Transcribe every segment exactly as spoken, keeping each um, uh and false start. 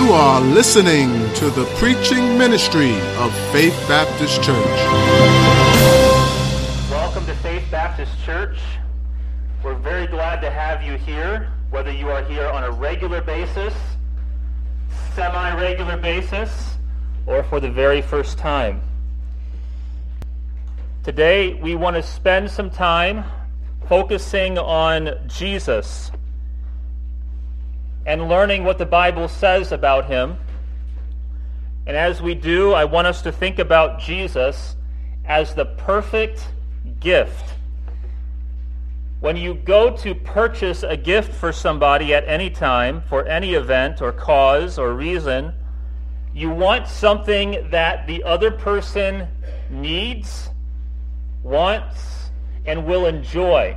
You are listening to the preaching ministry of Faith Baptist Church. Welcome to Faith Baptist Church. We're very glad to have you here, whether you are here on a regular basis, semi-regular basis, or for the very first time. Today, we want to spend some time focusing on Jesus and learning what the Bible says about him. And as we do, I want us to think about Jesus as the perfect gift. When you go to purchase a gift for somebody at any time, for any event or cause or reason, you want something that the other person needs, wants, and will enjoy.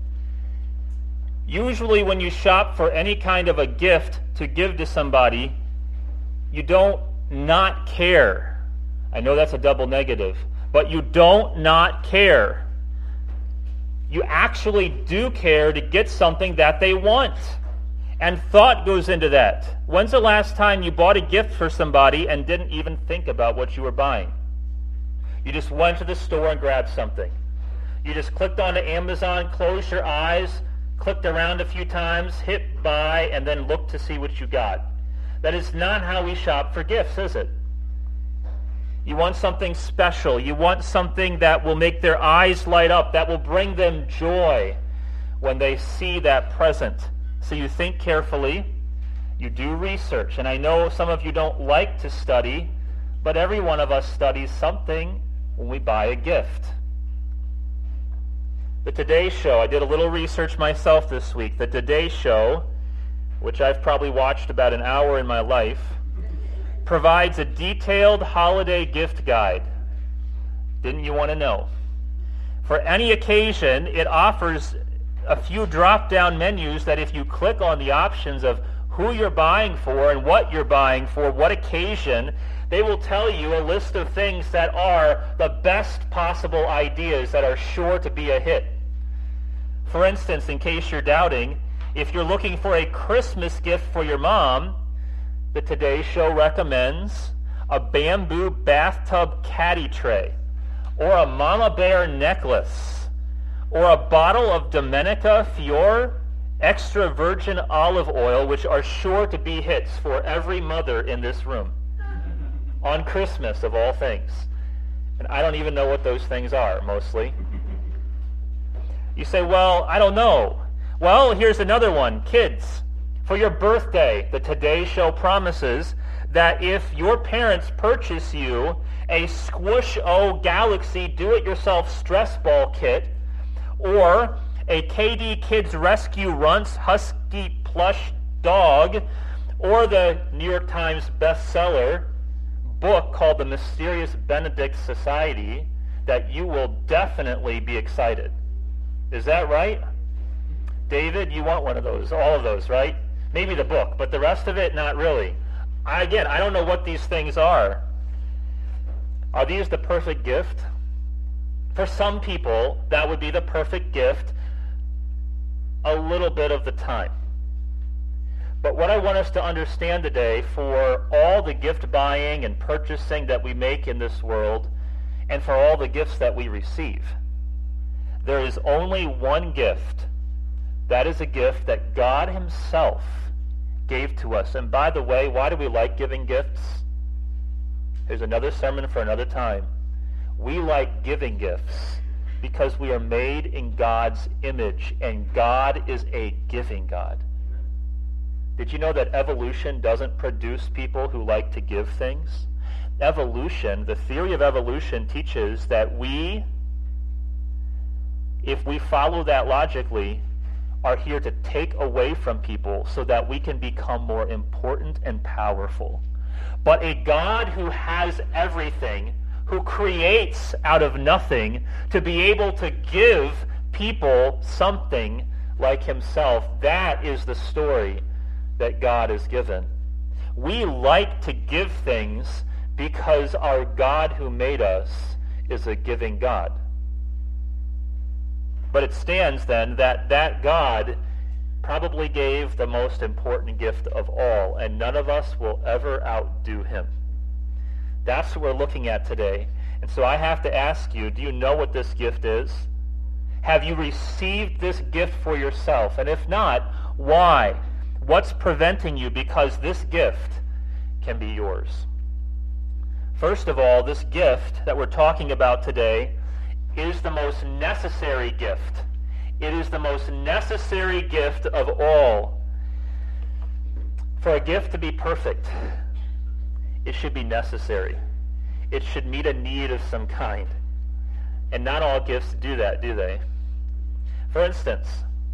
Usually when you shop for any kind of a gift to give to somebody, you don't not care. I know that's a double negative, but you don't not care. You actually do care to get something that they want. And thought goes into that. When's the last time you bought a gift for somebody and didn't even think about what you were buying? You just went to the store and grabbed something. You just clicked onto Amazon, closed your eyes, clicked around a few times, hit buy, and then looked to see what you got. That is not how we shop for gifts, is it? You want something special. You want something that will make their eyes light up, that will bring them joy when they see that present. So you think carefully, you do research. And I know some of you don't like to study, but every one of us studies something when we buy a gift. The Today Show, I did a little research myself this week. The Today Show, which I've probably watched about an hour in my life, provides a detailed holiday gift guide. Didn't you want to know? For any occasion, it offers a few drop-down menus that if you click on the options of who you're buying for and what you're buying for, what occasion, they will tell you a list of things that are the best possible ideas that are sure to be a hit. For instance, in case you're doubting, if you're looking for a Christmas gift for your mom, the Today Show recommends a bamboo bathtub caddy tray, or a mama bear necklace, or a bottle of Domenica Fior extra virgin olive oil, which are sure to be hits for every mother in this room. On Christmas, of all things. And I don't even know what those things are, mostly. You say, well, I don't know. Well, here's another one. Kids, for your birthday, the Today Show promises that if your parents purchase you a Squish-O Galaxy do-it-yourself stress ball kit, or a K D Kids Rescue Runts Husky plush dog, or the New York Times bestseller book called The Mysterious Benedict Society, that you will definitely be excited. Is that right? David, you want one of those, all of those, right? Maybe the book, but the rest of it, not really. I, again, I don't know what these things are. Are these the perfect gift? For some people, that would be the perfect gift a little bit of the time. But what I want us to understand today, for all the gift buying and purchasing that we make in this world, and for all the gifts that we receive, there is only one gift. That is a gift that God himself gave to us. And by the way, why do we like giving gifts? Here's another sermon for another time. We like giving gifts because we are made in God's image, and God is a giving God. Did you know that evolution doesn't produce people who like to give things? Evolution, the theory of evolution teaches that we, if we follow that logically, are here to take away from people so that we can become more important and powerful. But a God who has everything, who creates out of nothing, to be able to give people something like himself, that is the story that God has given. We like to give things because our God who made us is a giving God. But it stands then that that God probably gave the most important gift of all, and none of us will ever outdo him. That's what we're looking at today. And so I have to ask you, do you know what this gift is? Have you received this gift for yourself? And if not, why? What's preventing you? Because this gift can be yours. First of all, this gift that we're talking about today is the most necessary gift. It is the most necessary gift of all. For a gift to be perfect, it should be necessary. It should meet a need of some kind. And not all gifts do that, do they? For instance,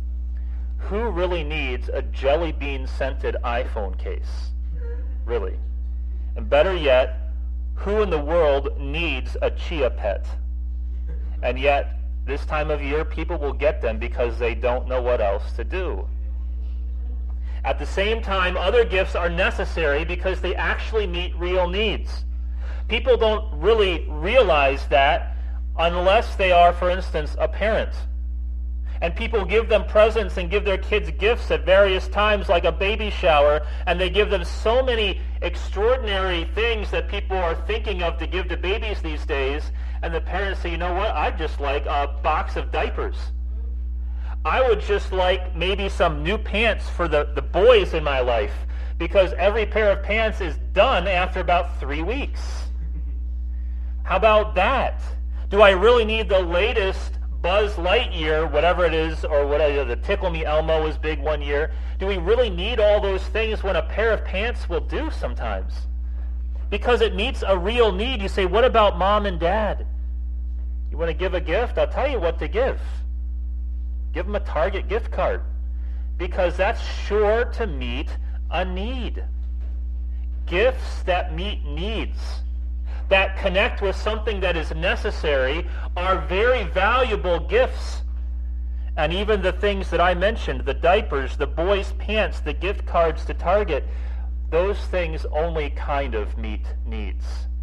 who really needs a jelly bean scented iPhone case? Really? And better yet, who in the world needs a Chia Pet? And yet, this time of year, people will get them because they don't know what else to do. At the same time, other gifts are necessary because they actually meet real needs. People don't really realize that unless they are, for instance, a parent. And people give them presents and give their kids gifts at various times, like a baby shower, and they give them so many extraordinary things that people are thinking of to give to babies these days, and the parents say, you know what, I'd just like a box of diapers. I would just like maybe some new pants for the, the boys in my life, because every pair of pants is done after about three weeks. How about that? Do I really need the latest Buzz Lightyear, whatever it is, or whatever, the Tickle Me Elmo was big one year? Do we really need all those things when a pair of pants will do sometimes? Because it meets a real need. You say, what about mom and dad? You want to give a gift? I'll tell you what to give. Give them a Target gift card, because that's sure to meet a need. Gifts that meet needs, that connect with something that is necessary, are very valuable gifts. And even the things that I mentioned, the diapers, the boys' pants, the gift cards to Target, those things only kind of meet needs.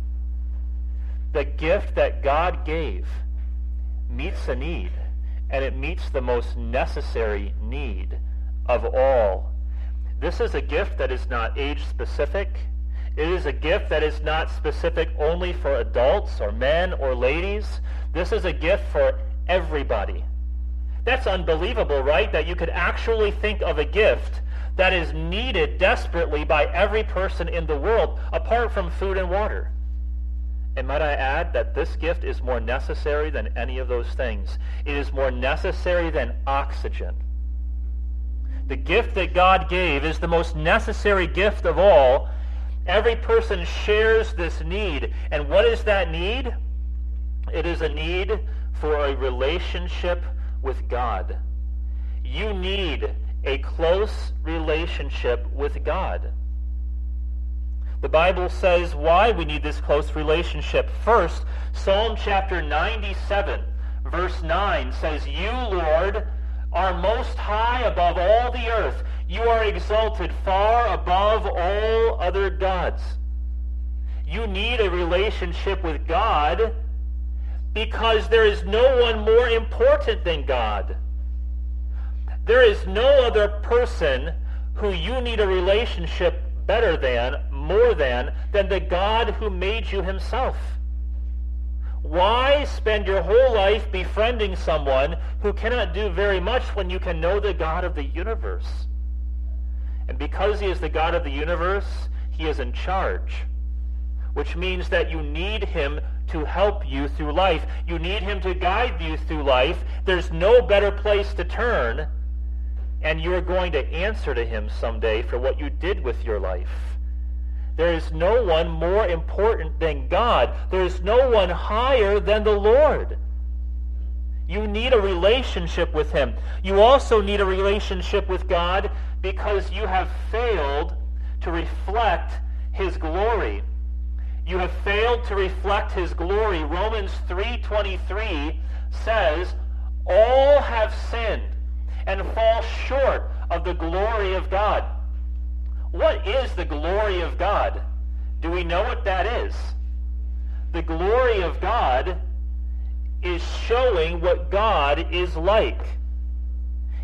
The gift that God gave meets a need, and it meets the most necessary need of all. This is a gift that is not age-specific. It is a gift that is not specific only for adults or men or ladies. This is a gift for everybody. That's unbelievable, right? That you could actually think of a gift that is needed desperately by every person in the world, apart from food and water. And might I add that this gift is more necessary than any of those things. It is more necessary than oxygen. The gift that God gave is the most necessary gift of all. Every person shares this need. And what is that need? It is a need for a relationship with God. You need a close relationship with God. The Bible says why we need this close relationship. First, Psalm chapter ninety-seven, verse nine says, You, Lord, are most high above all the earth. You are exalted far above all other gods. You need a relationship with God because there is no one more important than God. There is no other person who you need a relationship better than, more than, than the God who made you himself. Why spend your whole life befriending someone who cannot do very much when you can know the God of the universe? And because he is the God of the universe, he is in charge, which means that you need him to help you through life. You need him to guide you through life. There's no better place to turn, and you're going to answer to him someday for what you did with your life. There is no one more important than God. There is no one higher than the Lord. You need a relationship with him. You also need a relationship with God because you have failed to reflect his glory. You have failed to reflect his glory. Romans three twenty-three says, all have sinned and fall short of the glory of God. What is the glory of God? Do we know what that is? The glory of God is showing what God is like.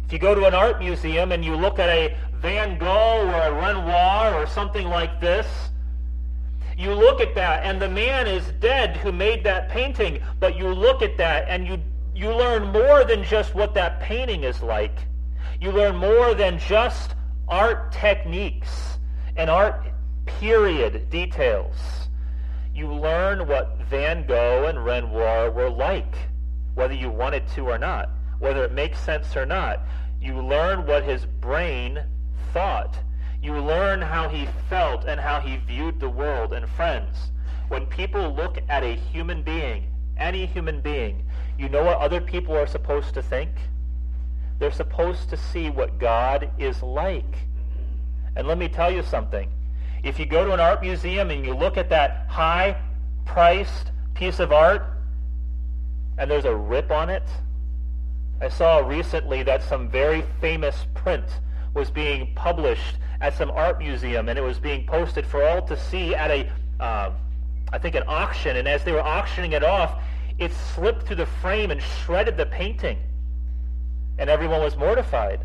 If you go to an art museum and you look at a Van Gogh or a Renoir or something like this, you look at that and the man is dead who made that painting, but you look at that and you, you learn more than just what that painting is like. You learn more than just art techniques and art period details. You learn what Van Gogh and Renoir were like, whether you wanted to or not, whether it makes sense or not. You learn what his brain thought. You learn how he felt and how he viewed the world. And friends, when people look at a human being, any human being, you know what other people are supposed to think? They're supposed to see what God is like. And let me tell you something. If you go to an art museum and you look at that high-priced piece of art and there's a rip on it, I saw recently that some very famous print was being published at some art museum, and it was being posted for all to see at a, uh, I think, an auction. And as they were auctioning it off, it slipped through the frame and shredded the painting. And everyone was mortified.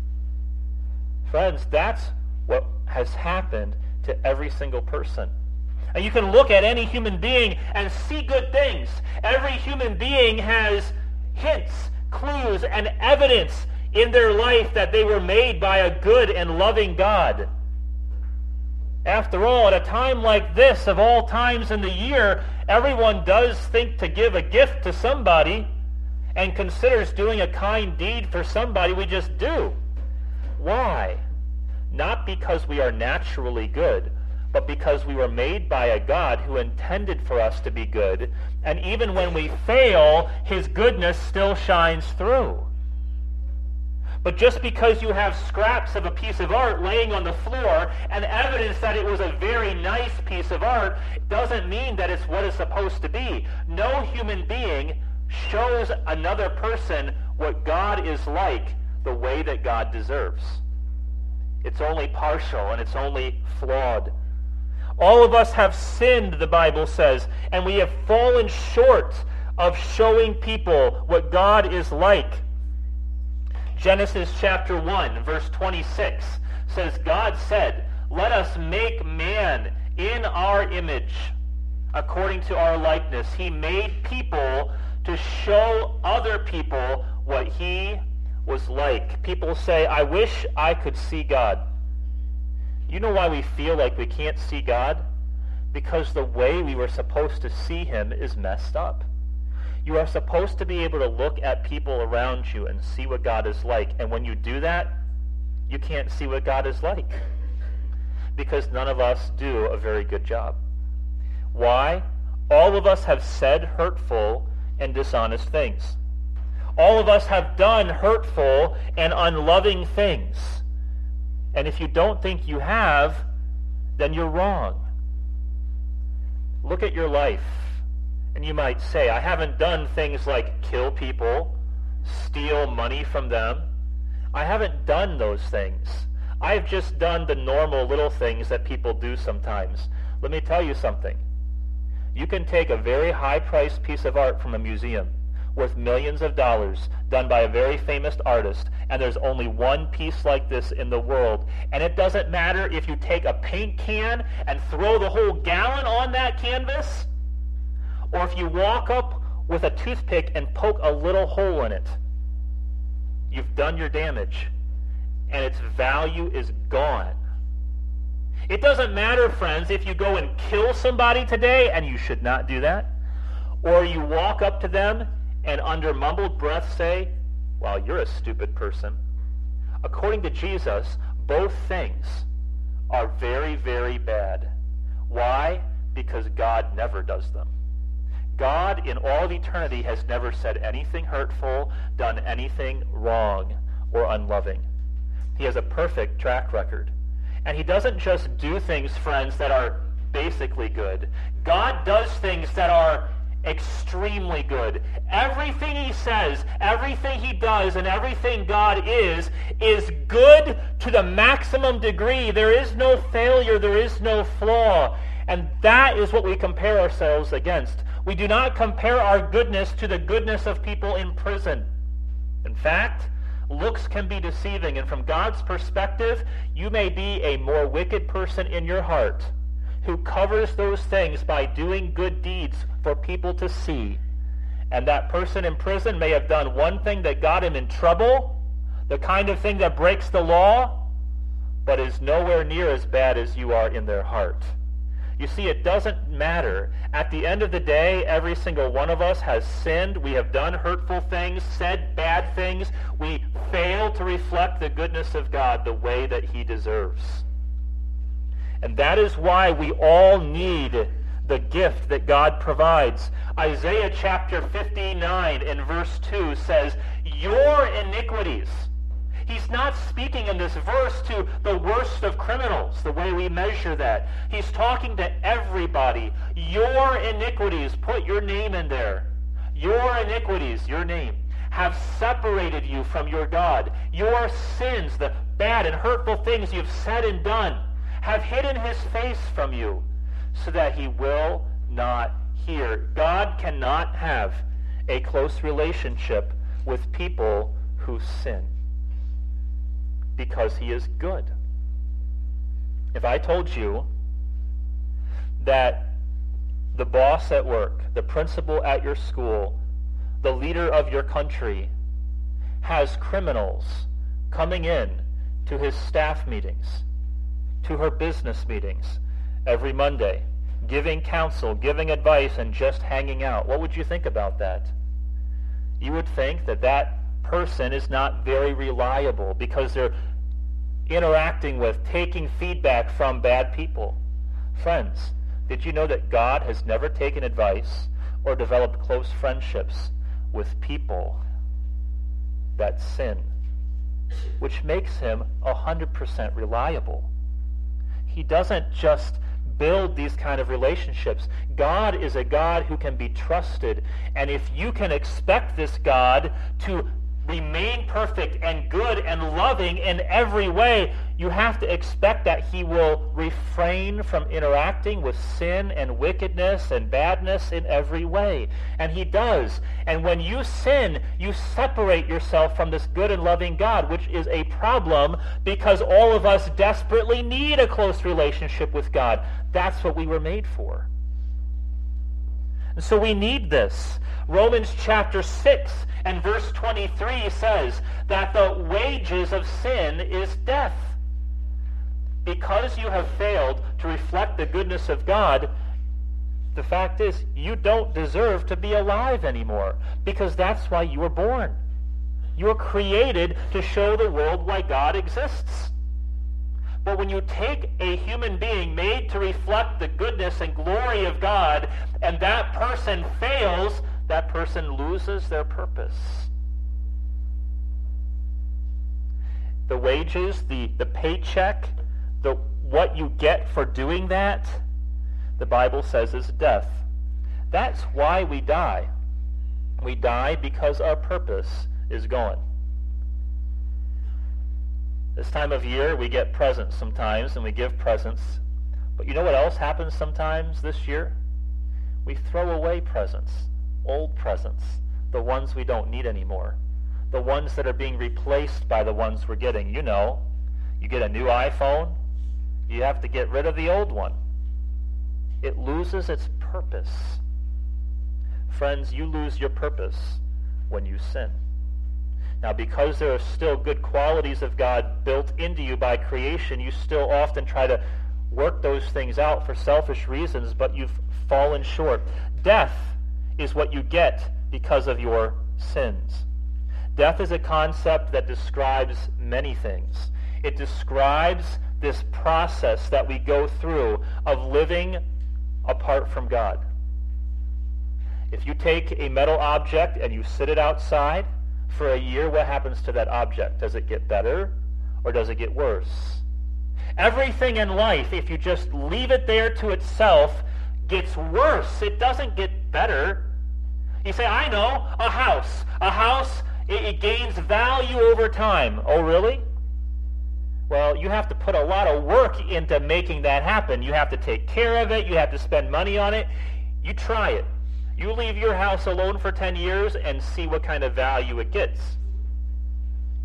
Friends, that's what has happened to every single person. And you can look at any human being and see good things. Every human being has hints, clues, and evidence in their life that they were made by a good and loving God. After all, at a time like this, of all times in the year, everyone does think to give a gift to somebody and considers doing a kind deed for somebody. We just do. Why? Not because we are naturally good, but because we were made by a God who intended for us to be good, and even when we fail, his goodness still shines through. But just because you have scraps of a piece of art laying on the floor and evidence that it was a very nice piece of art doesn't mean that it's what it's supposed to be. No human being shows another person what God is like the way that God deserves. It's only partial and it's only flawed. All of us have sinned, the Bible says, and we have fallen short of showing people what God is like. Genesis chapter one, verse twenty-six says, God said, "Let us make man in our image, according to our likeness." He made people to show other people what he was like. People say, "I wish I could see God." You know why we feel like we can't see God? Because the way we were supposed to see him is messed up. You are supposed to be able to look at people around you and see what God is like. And when you do that, you can't see what God is like. Because none of us do a very good job. Why? All of us have said hurtful and dishonest things. All of us have done hurtful and unloving things. And if you don't think you have, then you're wrong. Look at your life. And you might say, I haven't done things like kill people, steal money from them. I haven't done those things. I've just done the normal little things that people do sometimes. Let me tell you something. You can take a very high-priced piece of art from a museum worth millions of dollars, done by a very famous artist, and there's only one piece like this in the world. And it doesn't matter if you take a paint can and throw the whole gallon on that canvas, or if you walk up with a toothpick and poke a little hole in it. You've done your damage, and its value is gone. It doesn't matter, friends, if you go and kill somebody today, and you should not do that, or you walk up to them and under mumbled breath say, "Well, you're a stupid person." According to Jesus, both things are very, very bad. Why? Because God never does them. God, in all of eternity, has never said anything hurtful, done anything wrong or unloving. He has a perfect track record. And he doesn't just do things, friends, that are basically good. God does things that are extremely good. Everything he says, everything he does, and everything God is, is good to the maximum degree. There is no failure. There is no flaw. And that is what we compare ourselves against. We do not compare our goodness to the goodness of people in prison. In fact, looks can be deceiving, and from God's perspective, you may be a more wicked person in your heart who covers those things by doing good deeds for people to see. And that person in prison may have done one thing that got him in trouble, the kind of thing that breaks the law, but is nowhere near as bad as you are in their heart. You see, it doesn't matter. At the end of the day, every single one of us has sinned. We have done hurtful things, said bad things. We fail to reflect the goodness of God the way that he deserves. And that is why we all need the gift that God provides. Isaiah chapter fifty-nine in verse two says, your iniquities. He's not speaking in this verse to the worst of criminals, the way we measure that. He's talking to everybody. Your iniquities, put your name in there. Your iniquities, your name, have separated you from your God. Your sins, the bad and hurtful things you've said and done, have hidden his face from you so that he will not hear. God cannot have a close relationship with people who sin, because he is good. If I told you that the boss at work, the principal at your school, the leader of your country has criminals coming in to his staff meetings, to her business meetings every Monday, giving counsel, giving advice, and just hanging out, what would you think about that? You would think that that person is not very reliable because they're interacting with, taking feedback from bad people. Friends, did you know that God has never taken advice or developed close friendships with people that sin, which makes him one hundred percent reliable? He doesn't just build these kind of relationships. God is a God who can be trusted, and if you can expect this God to remain perfect and good and loving in every way, you have to expect that he will refrain from interacting with sin and wickedness and badness in every way. And he does. And when you sin, you separate yourself from this good and loving God, which is a problem because all of us desperately need a close relationship with God. That's what we were made for. And so we need this. Romans chapter six and verse twenty-three says that the wages of sin is death. Because you have failed to reflect the goodness of God, the fact is you don't deserve to be alive anymore, because that's why you were born. You were created to show the world why God exists. But when you take a human being made to reflect the goodness and glory of God, and that person fails, that person loses their purpose. The wages, the, the paycheck, the what you get for doing that, the Bible says is death. That's why we die. We die because our purpose is gone. This time of year, we get presents sometimes, and we give presents. But you know what else happens sometimes this year? We throw away presents, old presents, the ones we don't need anymore, the ones that are being replaced by the ones we're getting. You know, you get a new iPhone, you have to get rid of the old one. It loses its purpose. Friends, you lose your purpose when you sin. Now, because there are still good qualities of God built into you by creation, you still often try to work those things out for selfish reasons, but you've fallen short. Death is what you get because of your sins. Death is a concept that describes many things. It describes this process that we go through of living apart from God. If you take a metal object and you sit it outside for a year, what happens to that object? Does it get better or does it get worse? Everything in life, if you just leave it there to itself, gets worse. It doesn't get better. You say, I know, a house. A house, it, it gains value over time. Oh, really? Well, you have to put a lot of work into making that happen. You have to take care of it. You have to spend money on it. You try it. You leave your house alone for ten years and see what kind of value it gets.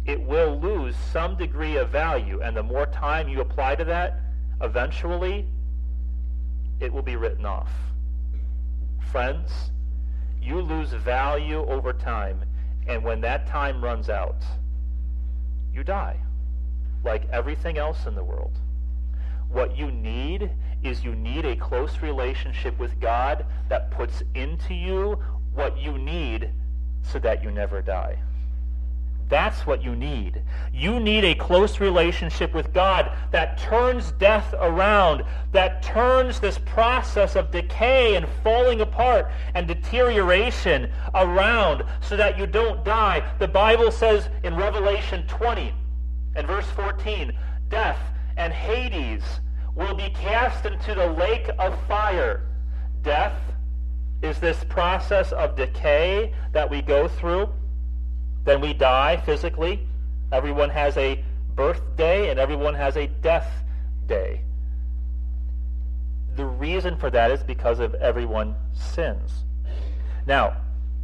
it will lose some degree of value. And the more time you apply to that, eventually, it will be written off. Friends, you lose value over time, and when that time runs out, you die, like everything else in the world. What you need is you need a close relationship with God that puts into you what you need so that you never die. That's what you need. You need a close relationship with God that turns death around, that turns this process of decay and falling apart and deterioration around so that you don't die. The Bible says in Revelation twenty and verse fourteen, death and Hades will be cast into the lake of fire. Death is this process of decay that we go through. Then we die physically. Everyone has a birthday and everyone has a death day. The reason for that is because of everyone sins. Now,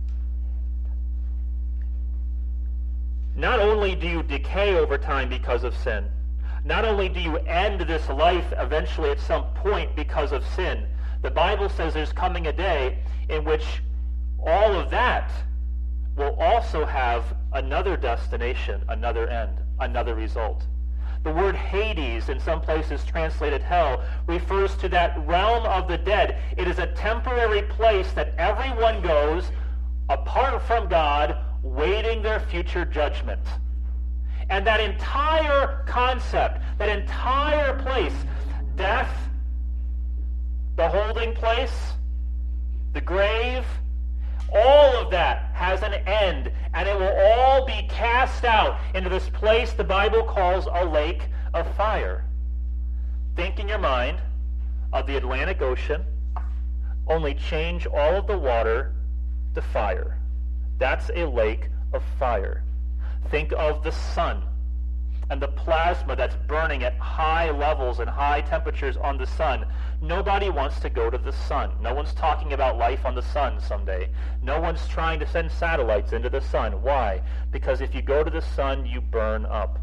not only do you decay over time because of sin, not only do you end this life eventually at some point because of sin, the Bible says there's coming a day in which all of that will also have another destination, another end, another result. The word Hades, in some places translated hell, refers to that realm of the dead. It is a temporary place that everyone goes apart from God, waiting their future judgment. And that entire concept, that entire place, death, the holding place, the grave, all of that has an end, and it will all be cast out into this place the Bible calls a lake of fire. Think in your mind of the Atlantic Ocean, only change all of the water to fire. That's a lake of fire. Think of the sun and the plasma that's burning at high levels and high temperatures on the sun. Nobody wants to go to the sun. No one's talking about life on the sun someday. No one's trying to send satellites into the sun. Why? Because if you go to the sun, you burn up.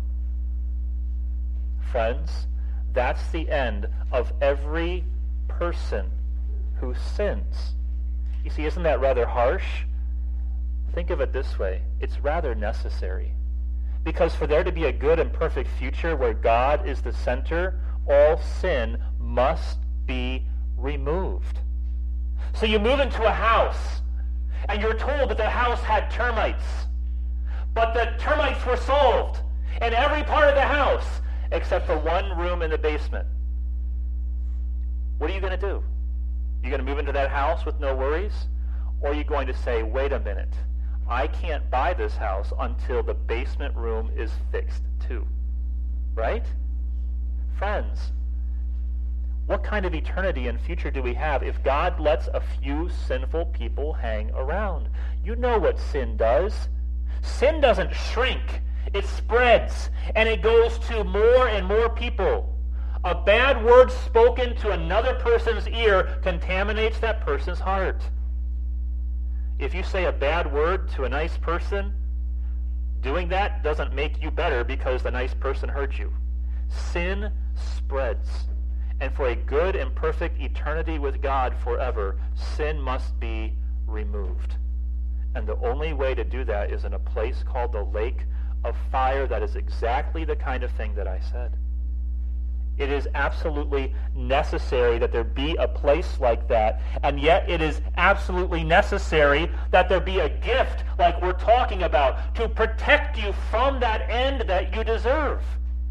Friends, that's the end of every person who sins. You see, isn't that rather harsh? Think of it this way. It's rather necessary. Because for there to be a good and perfect future where God is the center, all sin must be removed. So you move into a house, and you're told that the house had termites. But the termites were solved in every part of the house except for one room in the basement. What are you going to do? You're going to move into that house with no worries? Or are you going to say, wait a minute, I can't buy this house until the basement room is fixed too? Right? Friends, what kind of eternity and future do we have if God lets a few sinful people hang around? You know what sin does. Sin doesn't shrink. It spreads, and it goes to more and more people. A bad word spoken to another person's ear contaminates that person's heart. If you say a bad word to a nice person, doing that doesn't make you better because the nice person hurt you. Sin spreads. And for a good and perfect eternity with God forever, sin must be removed. And the only way to do that is in a place called the lake of fire that is exactly the kind of thing that I said. It is absolutely necessary that there be a place like that, and yet it is absolutely necessary that there be a gift like we're talking about to protect you from that end that you deserve.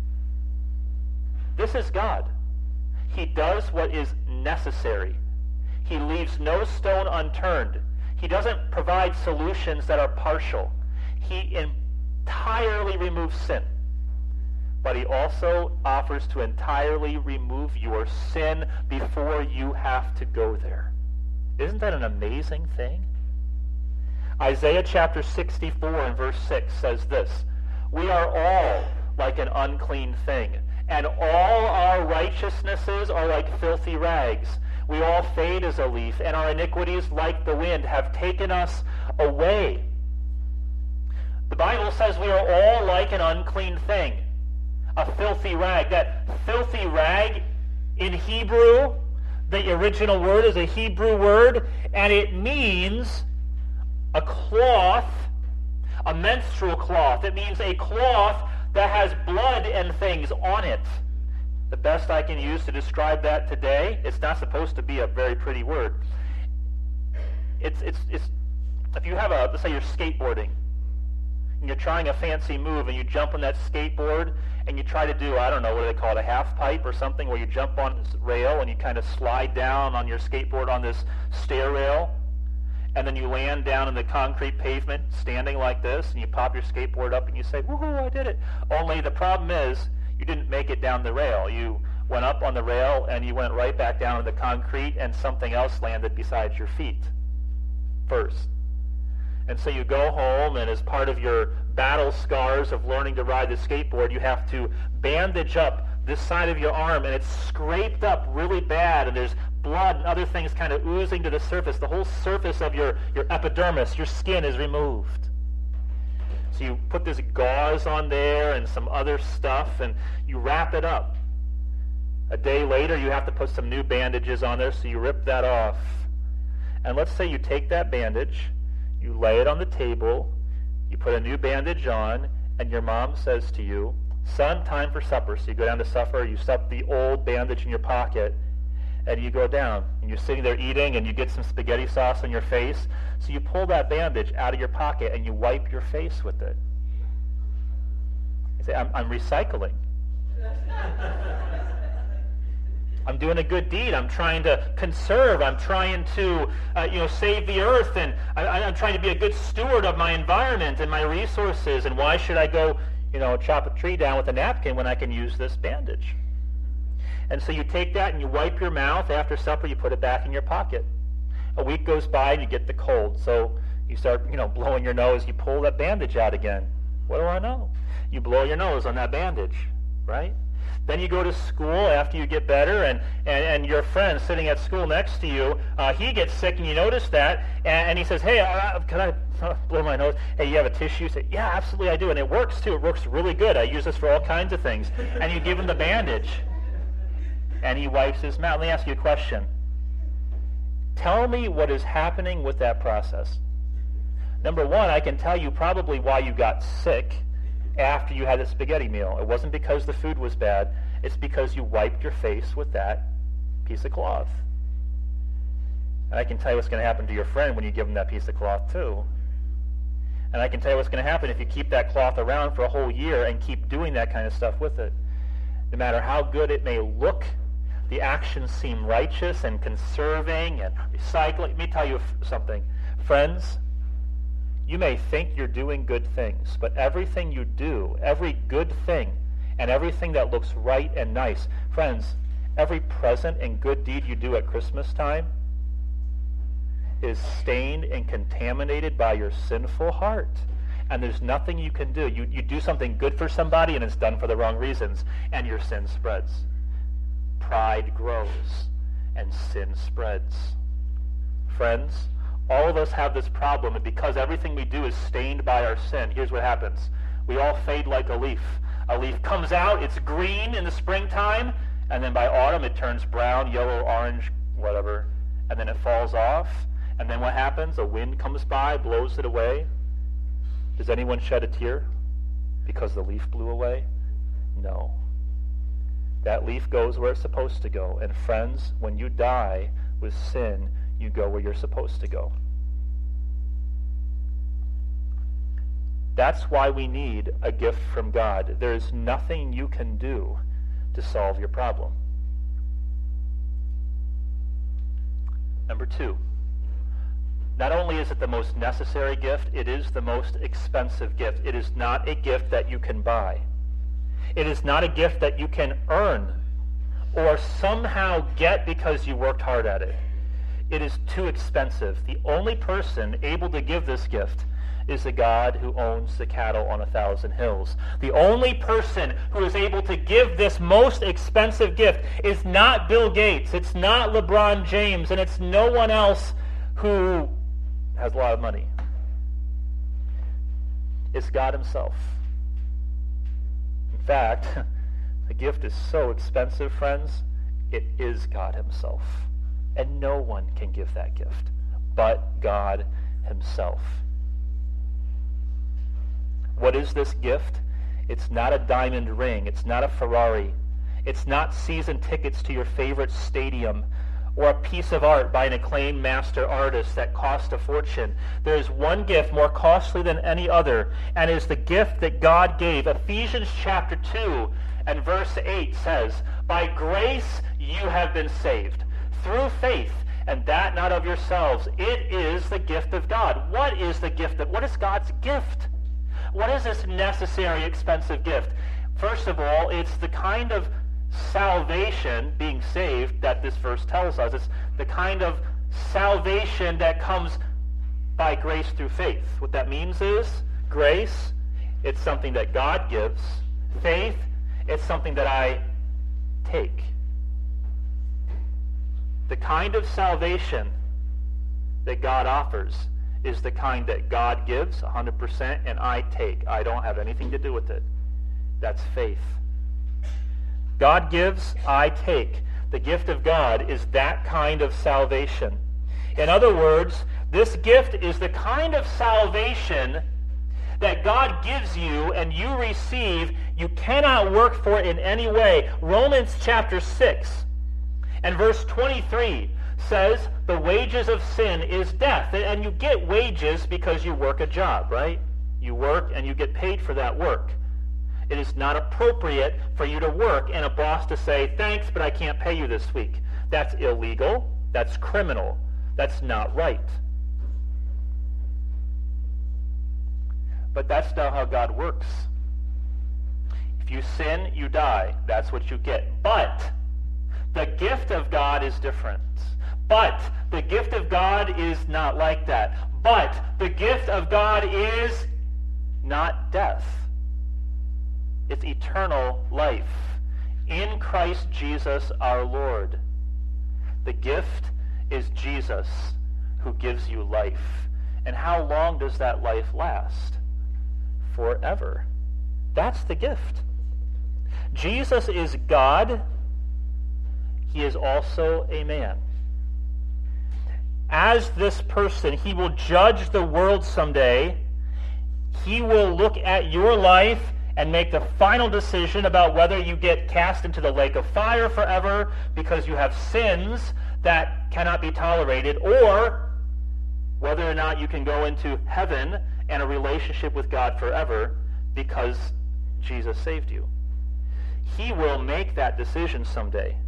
This is God. He does what is necessary. He leaves no stone unturned. He doesn't provide solutions that are partial. He entirely removes sin. But he also offers to entirely remove your sin before you have to go there. Isn't that an amazing thing? Isaiah chapter sixty-four and verse six says this, "We are all like an unclean thing, and all our righteousnesses are like filthy rags. We all fade as a leaf, and our iniquities like the wind have taken us away." The Bible says we are all like an unclean thing, a filthy rag. That filthy rag in Hebrew, the original word is a Hebrew word, and it means a cloth, a menstrual cloth. It means a cloth that has blood and things on it. The best I can use to describe that today, it's not supposed to be a very pretty word. It's, it's, it's, if you have a, let's say you're skateboarding, and you're trying a fancy move, and you jump on that skateboard, and you try to do, I don't know, what do they call it, a half pipe or something, where you jump on this rail, and you kind of slide down on your skateboard on this stair rail, and then you land down in the concrete pavement standing like this, and you pop your skateboard up, and you say, woohoo, I did it. Only the problem is, you didn't make it down the rail. You went up on the rail, and you went right back down in the concrete, and something else landed beside your feet first. And so you go home, and as part of your battle scars of learning to ride the skateboard, you have to bandage up this side of your arm, and it's scraped up really bad, and there's blood and other things kind of oozing to the surface. The whole surface of your, your epidermis, your skin, is removed. So you put this gauze on there and some other stuff, and you wrap it up. A day later, you have to put some new bandages on there, so you rip that off. And let's say you take that bandage, you lay it on the table, you put a new bandage on, and your mom says to you, son, time for supper. So you go down to supper, you stuff the old bandage in your pocket, and you go down. And you're sitting there eating, and you get some spaghetti sauce on your face. So you pull that bandage out of your pocket, and you wipe your face with it. You say, I'm, I'm recycling. I'm doing a good deed. I'm trying to conserve. I'm trying to, uh, you know, save the earth, and I, I'm trying to be a good steward of my environment and my resources. And why should I go, you know, chop a tree down with a napkin when I can use this bandage? And so you take that and you wipe your mouth. After supper, you put it back in your pocket. A week goes by and you get the cold. So you start, you know, blowing your nose. You pull that bandage out again. What do I know? You blow your nose on that bandage, right? Then you go to school after you get better, and, and, and your friend sitting at school next to you, uh, he gets sick, and you notice that, and, and he says, hey, uh, can I uh, blow my nose? Hey, you have a tissue? You say, yeah, absolutely I do, and it works too. It works really good. I use this for all kinds of things. And you give him the bandage, and he wipes his mouth. Let me ask you a question. Tell me what is happening with that process. Number one, I can tell you probably why you got sick after you had a spaghetti meal. It wasn't because the food was bad. It's because you wiped your face with that piece of cloth. And I can tell you what's going to happen to your friend when you give him that piece of cloth too. And I can tell you what's going to happen if you keep that cloth around for a whole year and keep doing that kind of stuff with it. No matter how good it may look, the actions seem righteous and conserving and recycling. Let me tell you something. Friends, you may think you're doing good things, but everything you do, every good thing, and everything that looks right and nice, friends, every present and good deed you do at Christmas time is stained and contaminated by your sinful heart. And there's nothing you can do. You, you do something good for somebody, and it's done for the wrong reasons, and your sin spreads. Pride grows, and sin spreads. Friends, all of us have this problem, and because everything we do is stained by our sin, here's what happens. We all fade like a leaf. A leaf comes out, it's green in the springtime, and then by autumn it turns brown, yellow, orange, whatever, and then it falls off. And then what happens? A wind comes by, blows it away. Does anyone shed a tear because the leaf blew away? No. That leaf goes where it's supposed to go. And friends, when you die with sin, you go where you're supposed to go. That's why we need a gift from God. There's nothing you can do to solve your problem. Number two, not only is it the most necessary gift, it is the most expensive gift. It is not a gift that you can buy. It is not a gift that you can earn or somehow get because you worked hard at it. It is too expensive. The only person able to give this gift is the God who owns the cattle on a thousand hills. The only person who is able to give this most expensive gift is not Bill Gates, it's not LeBron James, and it's no one else who has a lot of money. is God himself. In fact, the gift is so expensive, friends, it is God himself. And no one can give that gift but God himself. What is this gift? It's not a diamond ring. It's not a Ferrari. It's not season tickets to your favorite stadium or a piece of art by an acclaimed master artist that cost a fortune. There is one gift more costly than any other, and it is the gift that God gave. Ephesians chapter two and verse eight says, "By grace you have been saved, through faith, and that not of yourselves. It is the gift of God." What is the gift of, what is God's gift? What is this necessary, expensive gift? First of all, it's the kind of salvation, being saved, that this verse tells us. It's the kind of salvation that comes by grace through faith. What that means is, grace, it's something that God gives. Faith, it's something that I take. The kind of salvation that God offers is the kind that God gives one hundred percent and I take. I don't have anything to do with it. That's faith. God gives, I take. The gift of God is that kind of salvation. In other words, this gift is the kind of salvation that God gives you and you receive. You cannot work for it in any way. Romans chapter six and verse twenty-three says the wages of sin is death. And you get wages because you work a job, right? You work and you get paid for that work. It is not appropriate for you to work and a boss to say, "Thanks, but I can't pay you this week." That's illegal. That's criminal. That's not right. But that's not how God works. If you sin, you die. That's what you get. But the gift of God is different. But the gift of God is not like that. But the gift of God is not death. It's eternal life in Christ Jesus our Lord. The gift is Jesus who gives you life. And how long does that life last? Forever. That's the gift. Jesus is God. He is also a man. As this person, he will judge the world someday. He will look at your life and make the final decision about whether you get cast into the lake of fire forever because you have sins that cannot be tolerated, or whether or not you can go into heaven and a relationship with God forever because Jesus saved you. He will make that decision someday.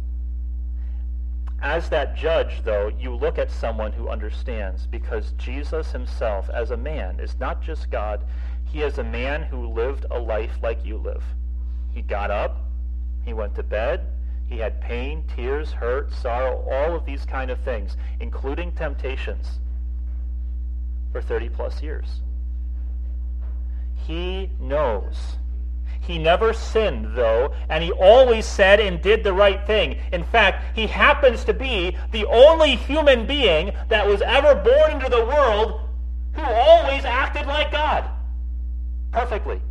As that judge, though, you look at someone who understands, because Jesus himself, as a man, is not just God. He is a man who lived a life like you live. He got up, he went to bed, he had pain, tears, hurt, sorrow, all of these kind of things, including temptations, for thirty plus years. He knows. He never sinned, though, and he always said and did the right thing. In fact, he happens to be the only human being that was ever born into the world who always acted like God. Perfectly.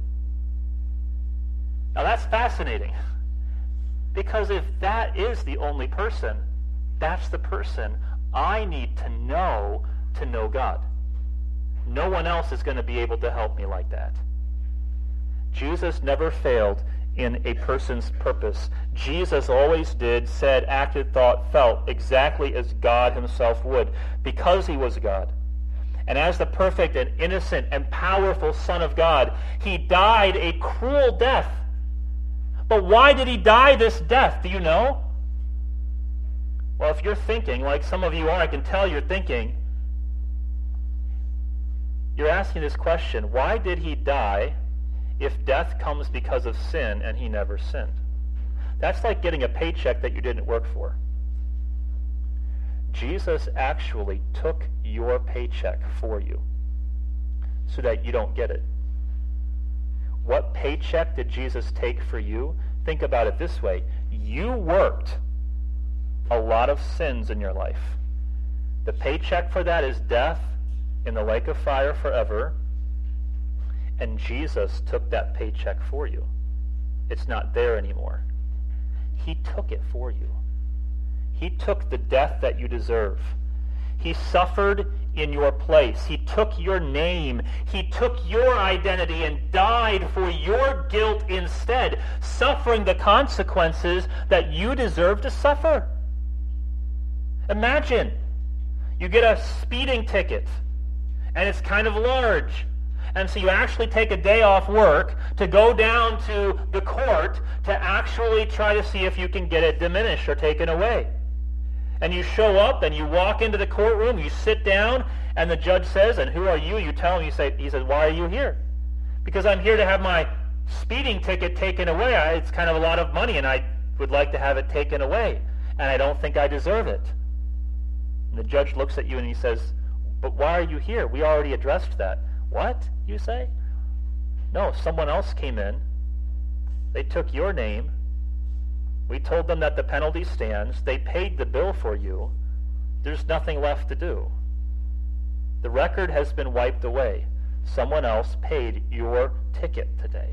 Now that's fascinating. Because if that is the only person, that's the person I need to know to know God. No one else is going to be able to help me like that. Jesus never failed in a person's purpose. Jesus always did, said, acted, thought, felt exactly as God himself would, because he was God. And as the perfect and innocent and powerful Son of God, he died a cruel death. But why did he die this death? Do you know? Well, if you're thinking, like some of you are, I can tell you're thinking, you're asking this question: why did he die if death comes because of sin and he never sinned? That's like getting a paycheck that you didn't work for. Jesus actually took your paycheck for you so that you don't get it. What paycheck did Jesus take for you? Think about it this way. You worked a lot of sins in your life. The paycheck for that is death in the lake of fire forever. And Jesus took that paycheck for you. It's not there anymore. He took it for you. He took the death that you deserve. He suffered in your place. He took your name. He took your identity and died for your guilt instead, suffering the consequences that you deserve to suffer. Imagine you get a speeding ticket, and it's kind of large. And so you actually take a day off work to go down to the court to actually try to see if you can get it diminished or taken away. And you show up and you walk into the courtroom, you sit down, and the judge says, and who are you? You tell him, you say, he says, why are you here? Because I'm here to have my speeding ticket taken away. I, it's kind of a lot of money, and I would like to have it taken away. And I don't think I deserve it. And the judge looks at you and he says, but why are you here? We already addressed that. What, you say? No, someone else came in. They took your name. We told them that the penalty stands. They paid the bill for you. There's nothing left to do. The record has been wiped away. Someone else paid your ticket today.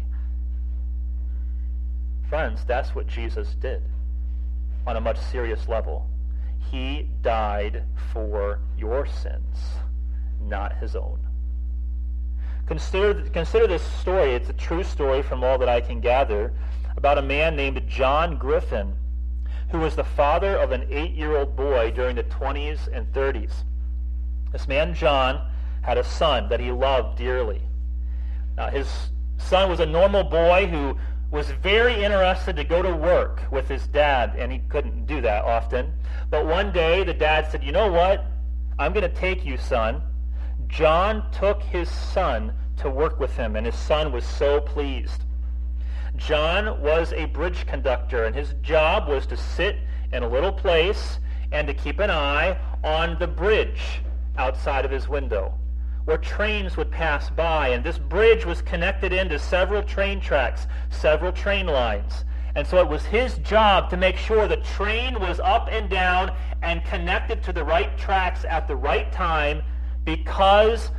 Friends, that's what Jesus did on a much serious level. He died for your sins, not his own. Consider, consider this story. It's a true story from all that I can gather about a man named John Griffin, who was the father of an eight-year-old boy during the twenties and thirties. This man, John, had a son that he loved dearly. Now, his son was a normal boy who was very interested to go to work with his dad, and he couldn't do that often. But one day, the dad said, you know what? I'm going to take you, son. John took his son to work with him, and his son was so pleased. John was a bridge conductor, and his job was to sit in a little place and to keep an eye on the bridge outside of his window, where trains would pass by, and this bridge was connected into several train tracks, several train lines. And so it was his job to make sure the train was up and down and connected to the right tracks at the right time, because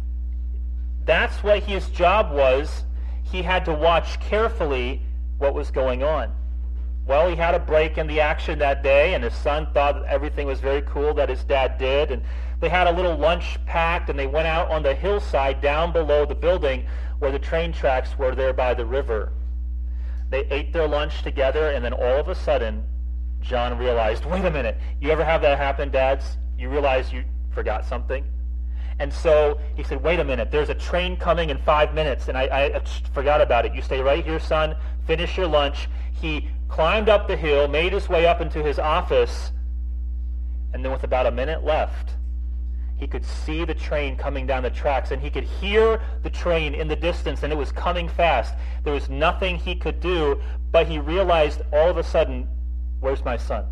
that's what his job was. He had to watch carefully what was going on. Well, he had a break in the action that day, and his son thought everything was very cool that his dad did, and they had a little lunch packed, and they went out on the hillside down below the building where the train tracks were there by the river. They ate their lunch together, and then all of a sudden, John realized, wait a minute, you ever have that happen, dads? You realize you forgot something? And so he said, wait a minute, there's a train coming in five minutes, and I, I forgot about it. You stay right here, son. Finish your lunch. He climbed up the hill, made his way up into his office, and then with about a minute left, he could see the train coming down the tracks, and he could hear the train in the distance, and it was coming fast. There was nothing he could do, but he realized all of a sudden, where's my son?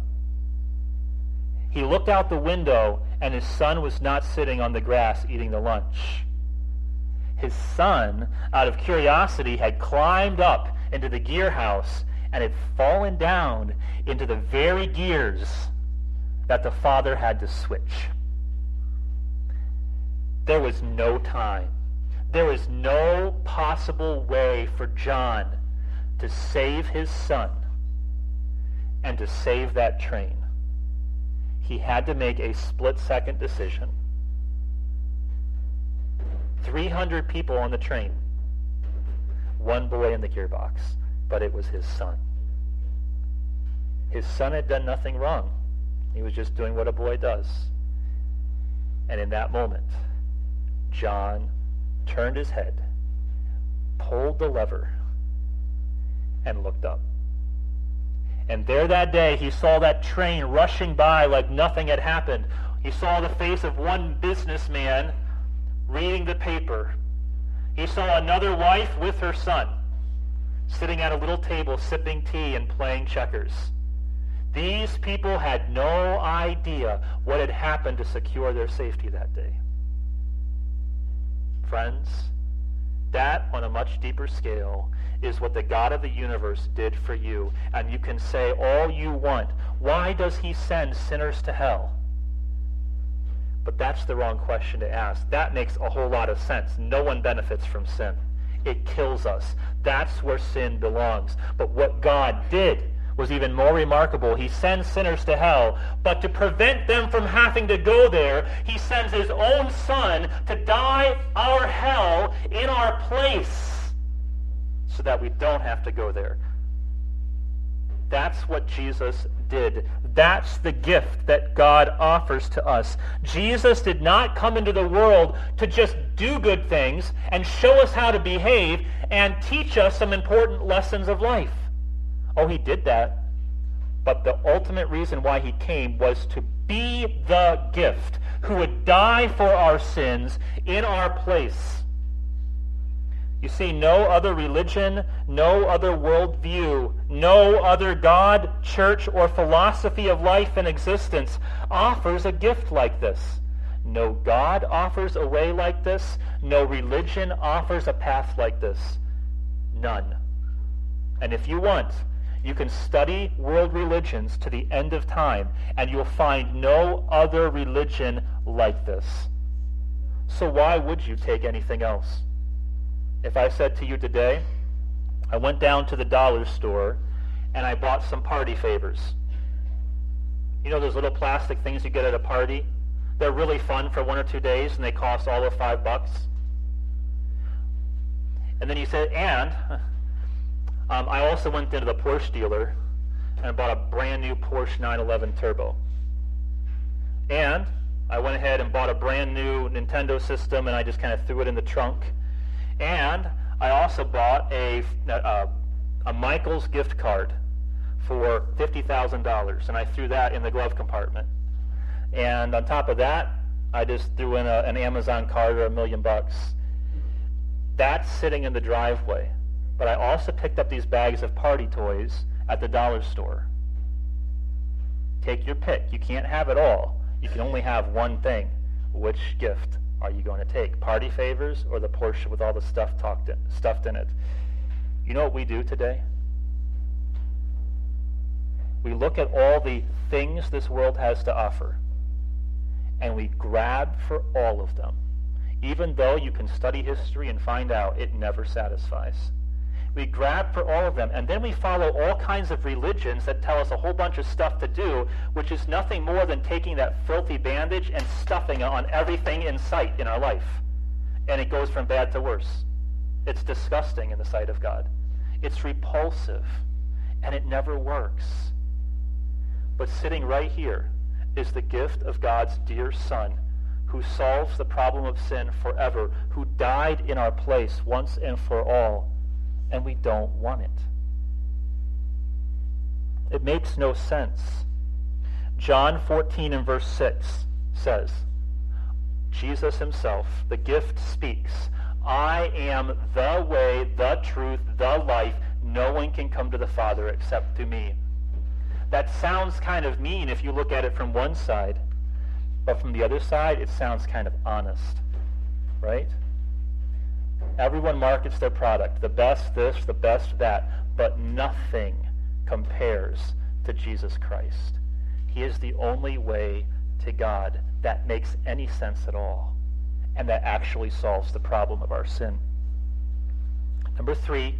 He looked out the window, and his son was not sitting on the grass eating the lunch. His son, out of curiosity, had climbed up into the gear house and had fallen down into the very gears that the father had to switch. There was no time. There was no possible way for John to save his son and to save that train. He had to make a split-second decision. three hundred people on the train. One boy in the gearbox, but it was his son. His son had done nothing wrong. He was just doing what a boy does. And in that moment, John turned his head, pulled the lever, and looked up. And there that day, he saw that train rushing by like nothing had happened. He saw the face of one businessman reading the paper. He saw another wife with her son sitting at a little table sipping tea and playing checkers. These people had no idea what had happened to secure their safety that day. Friends, that on a much deeper scale is what the God of the universe did for you. And you can say all you want. Why does he send sinners to hell? But that's the wrong question to ask. That makes a whole lot of sense. No one benefits from sin. It kills us. That's where sin belongs. But what God did was even more remarkable. He sends sinners to hell, but to prevent them from having to go there, he sends his own son to die our hell in our place so that we don't have to go there. That's what Jesus did. That's the gift that God offers to us. Jesus did not come into the world to just do good things and show us how to behave and teach us some important lessons of life. Oh, he did that. But the ultimate reason why he came was to be the gift who would die for our sins in our place. You see, no other religion, no other worldview, no other God, church, or philosophy of life and existence offers a gift like this. No God offers a way like this. No religion offers a path like this. None. And if you want, you can study world religions to the end of time, and you'll find no other religion like this. So why would you take anything else? If I said to you today, I went down to the dollar store and I bought some party favors. You know those little plastic things you get at a party? They're really fun for one or two days and they cost all of five bucks. And then you said, and um, I also went into the Porsche dealer and I bought a brand new Porsche nine eleven Turbo. And I went ahead and bought a brand new Nintendo system and I just kind of threw it in the trunk. And I also bought a, a, a Michaels gift card for fifty thousand dollars, and I threw that in the glove compartment. And on top of that, I just threw in a, an Amazon card or a million bucks. That's sitting in the driveway. But I also picked up these bags of party toys at the dollar store. Take your pick. You can't have it all. You can only have one thing. Which gift are you going to take? Party favors or the Porsche with all the stuff talked in, stuffed in it? You know what we do today? We look at all the things this world has to offer, and we grab for all of them, even though you can study history and find out it never satisfies. We grab for all of them, and then we follow all kinds of religions that tell us a whole bunch of stuff to do, which is nothing more than taking that filthy bandage and stuffing it on everything in sight in our life. And it goes from bad to worse. It's disgusting in the sight of God. It's repulsive, and it never works. But sitting right here is the gift of God's dear Son, who solves the problem of sin forever, who died in our place once and for all, and we don't want it. It makes no sense. John fourteen and verse six says, Jesus himself, the gift, speaks, I am the way, the truth, the life. No one can come to the Father except through me. That sounds kind of mean if you look at it from one side, but from the other side, it sounds kind of honest, right? Everyone markets their product, the best this, the best that, but nothing compares to Jesus Christ. He is the only way to God that makes any sense at all, and that actually solves the problem of our sin. Number three,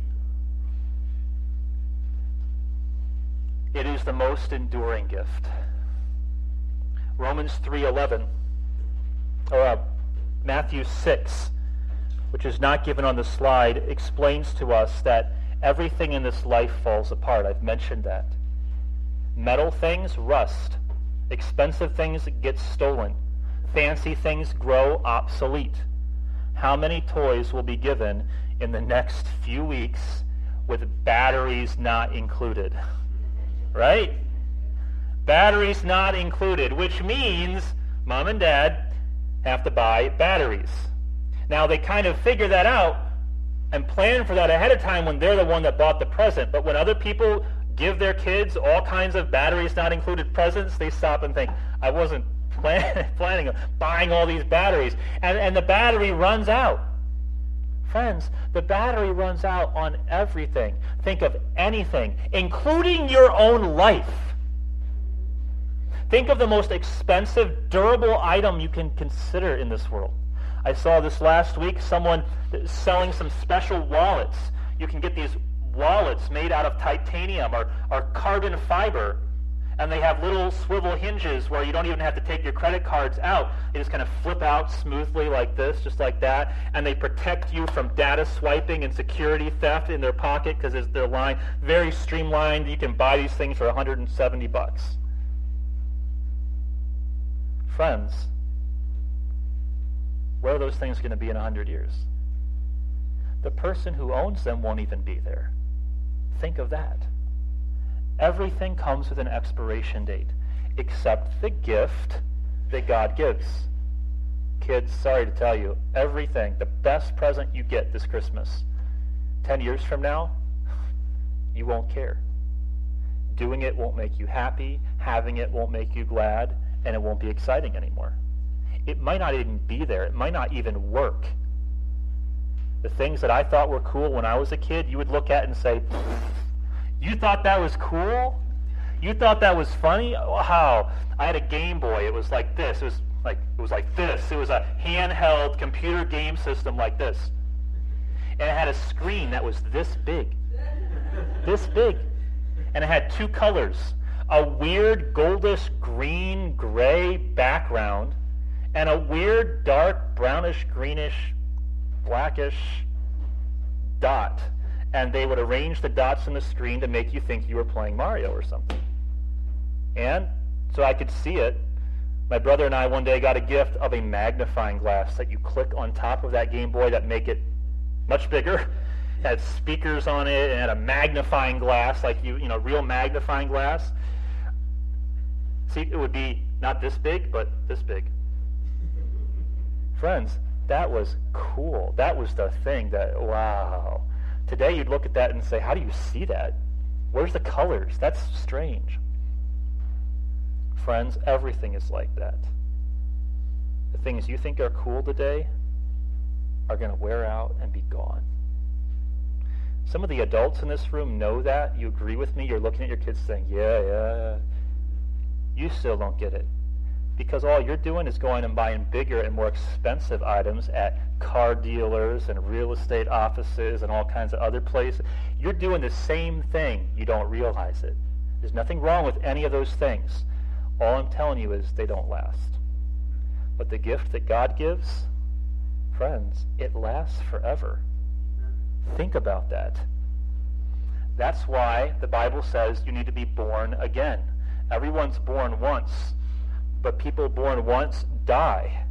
it is the most enduring gift. Romans three eleven, or uh, Matthew six, which is not given on the slide, explains to us that everything in this life falls apart. I've mentioned that. Metal things rust. Expensive things get stolen. Fancy things grow obsolete. How many toys will be given in the next few weeks with batteries not included? Right? Batteries not included, which means mom and dad have to buy batteries. Now, they kind of figure that out and plan for that ahead of time when they're the one that bought the present. But when other people give their kids all kinds of batteries not included presents, they stop and think, I wasn't plan- planning on buying all these batteries. And, and the battery runs out. Friends, the battery runs out on everything. Think of anything, including your own life. Think of the most expensive, durable item you can consider in this world. I saw this last week, someone selling some special wallets. You can get these wallets made out of titanium or, or carbon fiber, and they have little swivel hinges where you don't even have to take your credit cards out. They just kind of flip out smoothly like this, just like that, and they protect you from data swiping and security theft in their pocket because they're line very streamlined. You can buy these things for one hundred seventy bucks. Friends, where are those things going to be in one hundred years? The person who owns them won't even be there. Think of that. Everything comes with an expiration date, except the gift that God gives. Kids, sorry to tell you, everything, the best present you get this Christmas, ten years from now, you won't care. Doing it won't make you happy, having it won't make you glad, and it won't be exciting anymore. It might not even be there. It might not even work. The things that I thought were cool when I was a kid, you would look at and say, you thought that was cool? You thought that was funny? Wow. I had a Game Boy. It was like this. It was like it was like this. It was a handheld computer game system like this. And it had a screen that was this big. This big. And it had two colors. A weird goldish green gray background and a weird dark brownish greenish blackish dot. And they would arrange the dots on the screen to make you think you were playing Mario or something. And so I could see it. My brother and I one day got a gift of a magnifying glass that you click on top of that Game Boy that make it much bigger. It had speakers on it and had a magnifying glass, like you, you know, real magnifying glass. See, it would be not this big, but this big. Friends, that was cool. That was the thing that, wow. Today you'd look at that and say, how do you see that? Where's the colors? That's strange. Friends, everything is like that. The things you think are cool today are going to wear out and be gone. Some of the adults in this room know that. You agree with me. You're looking at your kids saying, yeah, yeah. You still don't get it. Because all you're doing is going and buying bigger and more expensive items at car dealers and real estate offices and all kinds of other places. You're doing the same thing. You don't realize it. There's nothing wrong with any of those things. All I'm telling you is they don't last. But the gift that God gives, friends, it lasts forever. Think about that. That's why the Bible says you need to be born again. Everyone's born once. But people born once die.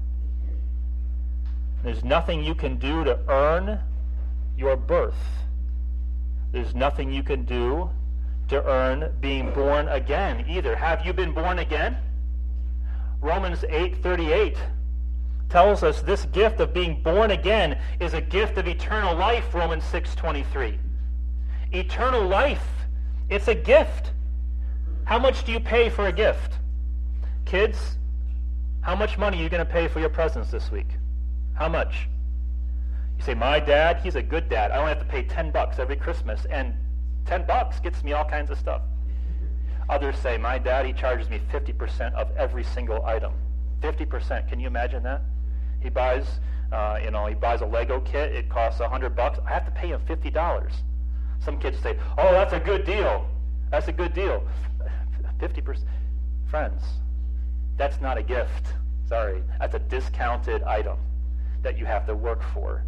There's nothing you can do to earn your birth. There's nothing you can do to earn being born again either. Have you been born again? Romans eight thirty-eight tells us this gift of being born again is a gift of eternal life, Romans six twenty-three. Eternal life, it's a gift. How much do you pay for a gift? Kids, how much money are you going to pay for your presents this week? How much? You say, my dad, he's a good dad. I only have to pay ten bucks every Christmas, and ten bucks gets me all kinds of stuff. Others say, my dad, he charges me fifty percent of every single item. fifty percent. Can you imagine that? He buys, uh, you know, he buys a Lego kit. It costs one hundred bucks. I have to pay him fifty dollars. Some kids say, oh, that's a good deal. That's a good deal. fifty percent. Friends, that's not a gift. Sorry. That's a discounted item that you have to work for.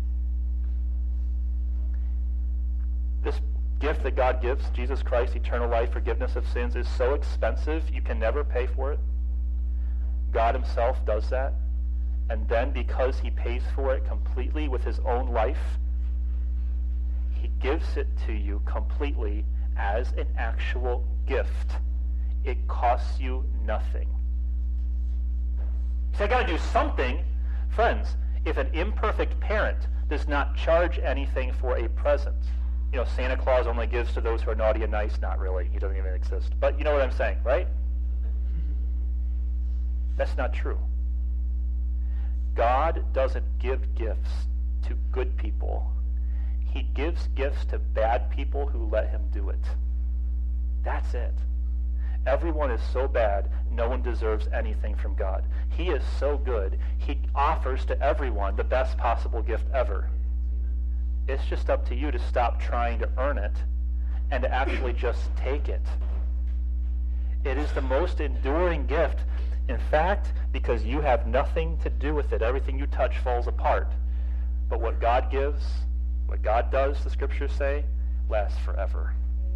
This gift that God gives, Jesus Christ, eternal life, forgiveness of sins, is so expensive you can never pay for it. God himself does that. And then because he pays for it completely with his own life, he gives it to you completely as an actual gift. It costs you nothing. So I got to do something. Friends, if an imperfect parent does not charge anything for a present, you know, Santa Claus only gives to those who are naughty and nice. Not really. He doesn't even exist. But you know what I'm saying, right? That's not true. God doesn't give gifts to good people. He gives gifts to bad people who let him do it. That's it. Everyone is so bad, no one deserves anything from God. He is so good, he offers to everyone the best possible gift ever. It's just up to you to stop trying to earn it and to actually just take it. It is the most enduring gift. In fact, because you have nothing to do with it. Everything you touch falls apart. But what God gives, what God does, the scriptures say, lasts forever.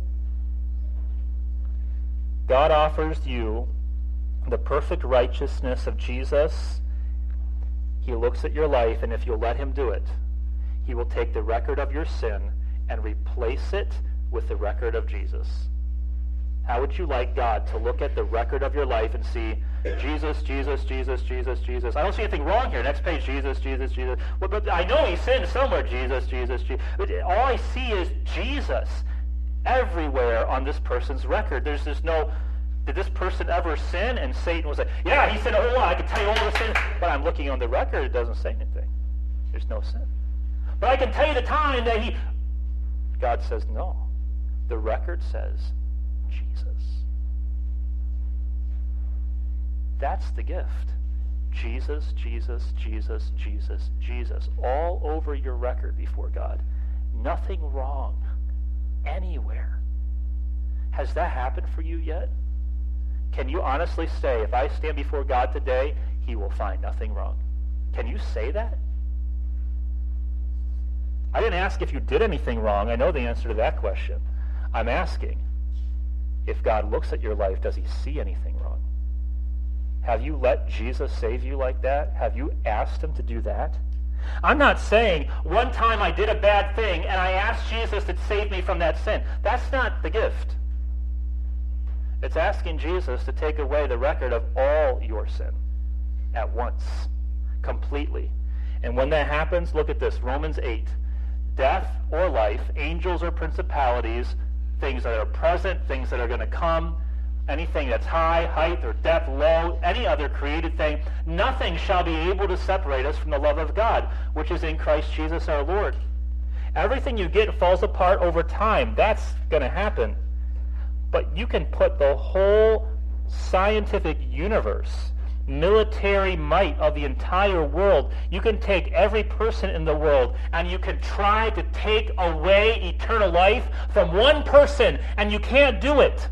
God offers you the perfect righteousness of Jesus. He looks at your life, and if you'll let him do it, he will take the record of your sin and replace it with the record of Jesus. How would you like God to look at the record of your life and see Jesus, Jesus, Jesus, Jesus, Jesus? I don't see anything wrong here. Next page, Jesus, Jesus, Jesus. Well, but I know he sinned somewhere. Jesus, Jesus, Jesus. But all I see is Jesus everywhere on this person's record. There's just no, did this person ever sin? And Satan will say, yeah, he sinned a whole lot. I can tell you all the sin. But I'm looking on the record. It doesn't say anything. There's no sin. But I can tell you the time that he... God says, no. The record says Jesus. That's the gift. Jesus, Jesus, Jesus, Jesus, Jesus. All over your record before God. Nothing wrong anywhere. Has that happened for you yet? Can you honestly say, if I stand before God today, he will find nothing wrong? Can you say that? I didn't ask if you did anything wrong. I know the answer to that question. I'm asking, if God looks at your life, does he see anything wrong? Have you let Jesus save you like that? Have you asked him to do that? I'm not saying one time I did a bad thing and I asked Jesus to save me from that sin. That's not the gift. It's asking Jesus to take away the record of all your sin at once, completely. And when that happens, look at this, Romans eight. Death or life, angels or principalities, things that are present, things that are going to come, anything that's high, height, or depth, low, any other created thing, nothing shall be able to separate us from the love of God, which is in Christ Jesus our Lord. Everything you get falls apart over time. That's going to happen. But you can put the whole scientific universe, military might of the entire world, you can take every person in the world and you can try to take away eternal life from one person, and you can't do it.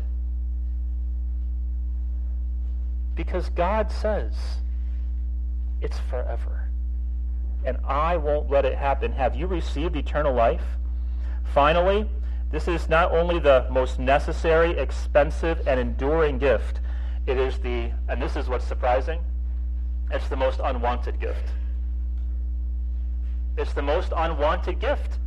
Because God says it's forever. And I won't let it happen. Have you received eternal life? Finally, this is not only the most necessary, expensive, and enduring gift, it is the, and this is what's surprising, it's the most unwanted gift. It's the most unwanted gift.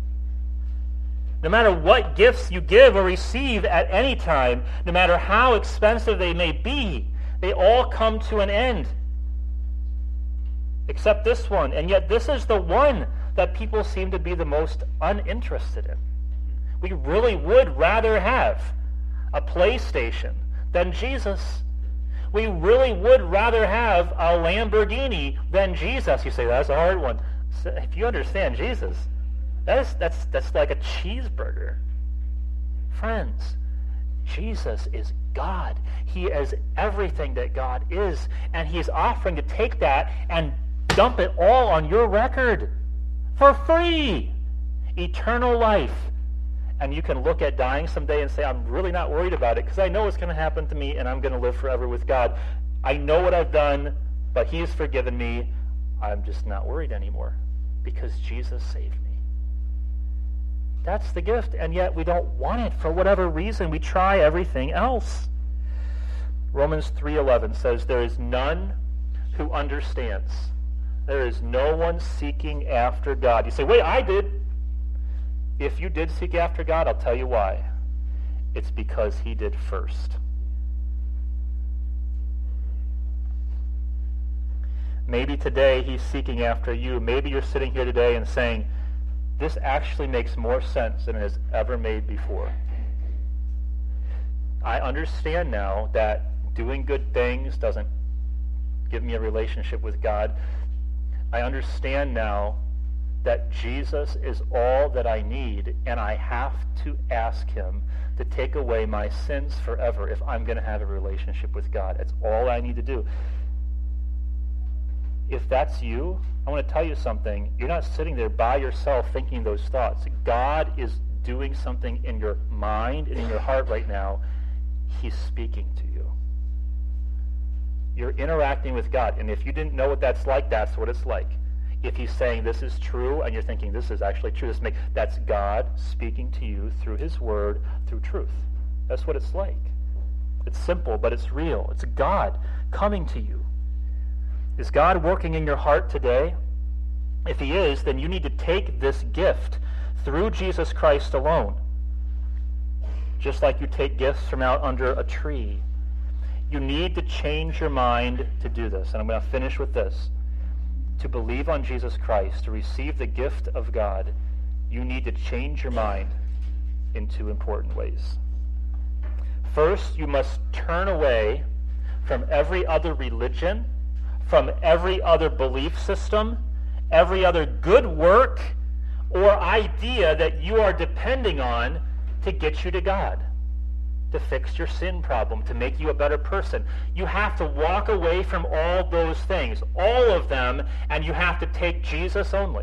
No matter what gifts you give or receive at any time, no matter how expensive they may be, they all come to an end. Except this one. And yet this is the one that people seem to be the most uninterested in. We really would rather have a PlayStation than Jesus. We really would rather have a Lamborghini than Jesus. You say, that's a hard one. So if you understand Jesus, that is, that's, that's like a cheeseburger. Friends, Jesus is God. He is everything that God is. And he is offering to take that and dump it all on your record for free. Eternal life. And you can look at dying someday and say, I'm really not worried about it because I know it's going to happen to me and I'm going to live forever with God. I know what I've done, but he's forgiven me. I'm just not worried anymore because Jesus saved me. That's the gift, and yet we don't want it for whatever reason. We try everything else. Romans three eleven says, there is none who understands. There is no one seeking after God. You say, wait, I did. If you did seek after God, I'll tell you why. It's because he did first. Maybe today he's seeking after you. Maybe you're sitting here today and saying, this actually makes more sense than it has ever made before. I understand now that doing good things doesn't give me a relationship with God. I understand now that Jesus is all that I need, and I have to ask him to take away my sins forever if I'm going to have a relationship with God. That's all I need to do. If that's you, I want to tell you something. You're not sitting there by yourself thinking those thoughts. God is doing something in your mind and in your heart right now. He's speaking to you. You're interacting with God. And if you didn't know what that's like, that's what it's like. If he's saying this is true and you're thinking this is actually true, this make, that's God speaking to you through his word, through truth. That's what it's like. It's simple, but it's real. It's God coming to you. Is God working in your heart today? If he is, then you need to take this gift through Jesus Christ alone. Just like you take gifts from out under a tree. You need to change your mind to do this. And I'm going to finish with this. To believe on Jesus Christ, to receive the gift of God, you need to change your mind in two important ways. First, you must turn away from every other religion, from every other belief system, every other good work or idea that you are depending on to get you to God, to fix your sin problem, to make you a better person. You have to walk away from all those things, all of them, and you have to take Jesus only.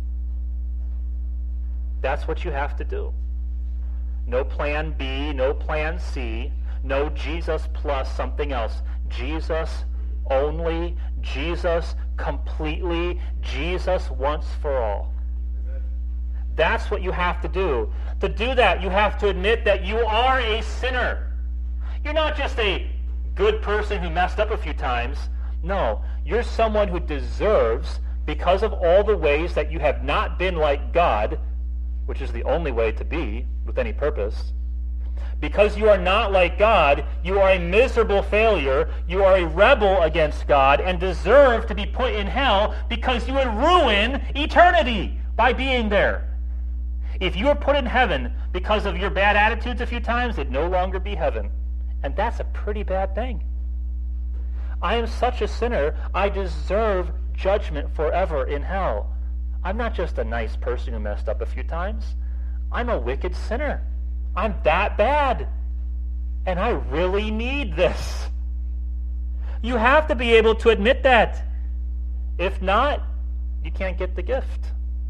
That's what you have to do. No plan B, no plan C, no Jesus plus something else. Jesus only, Jesus completely, Jesus once for all. That's what you have to do. To do that, you have to admit that you are a sinner. You're not just a good person who messed up a few times. No, you're someone who deserves, because of all the ways that you have not been like God, which is the only way to be with any purpose. Because you are not like God, you are a miserable failure, you are a rebel against God, and deserve to be put in hell because you would ruin eternity by being there. If you were put in heaven because of your bad attitudes a few times, it'd no longer be heaven. And that's a pretty bad thing. I am such a sinner, I deserve judgment forever in hell. I'm not just a nice person who messed up a few times. I'm a wicked sinner. I'm that bad. And I really need this. You have to be able to admit that. If not, you can't get the gift.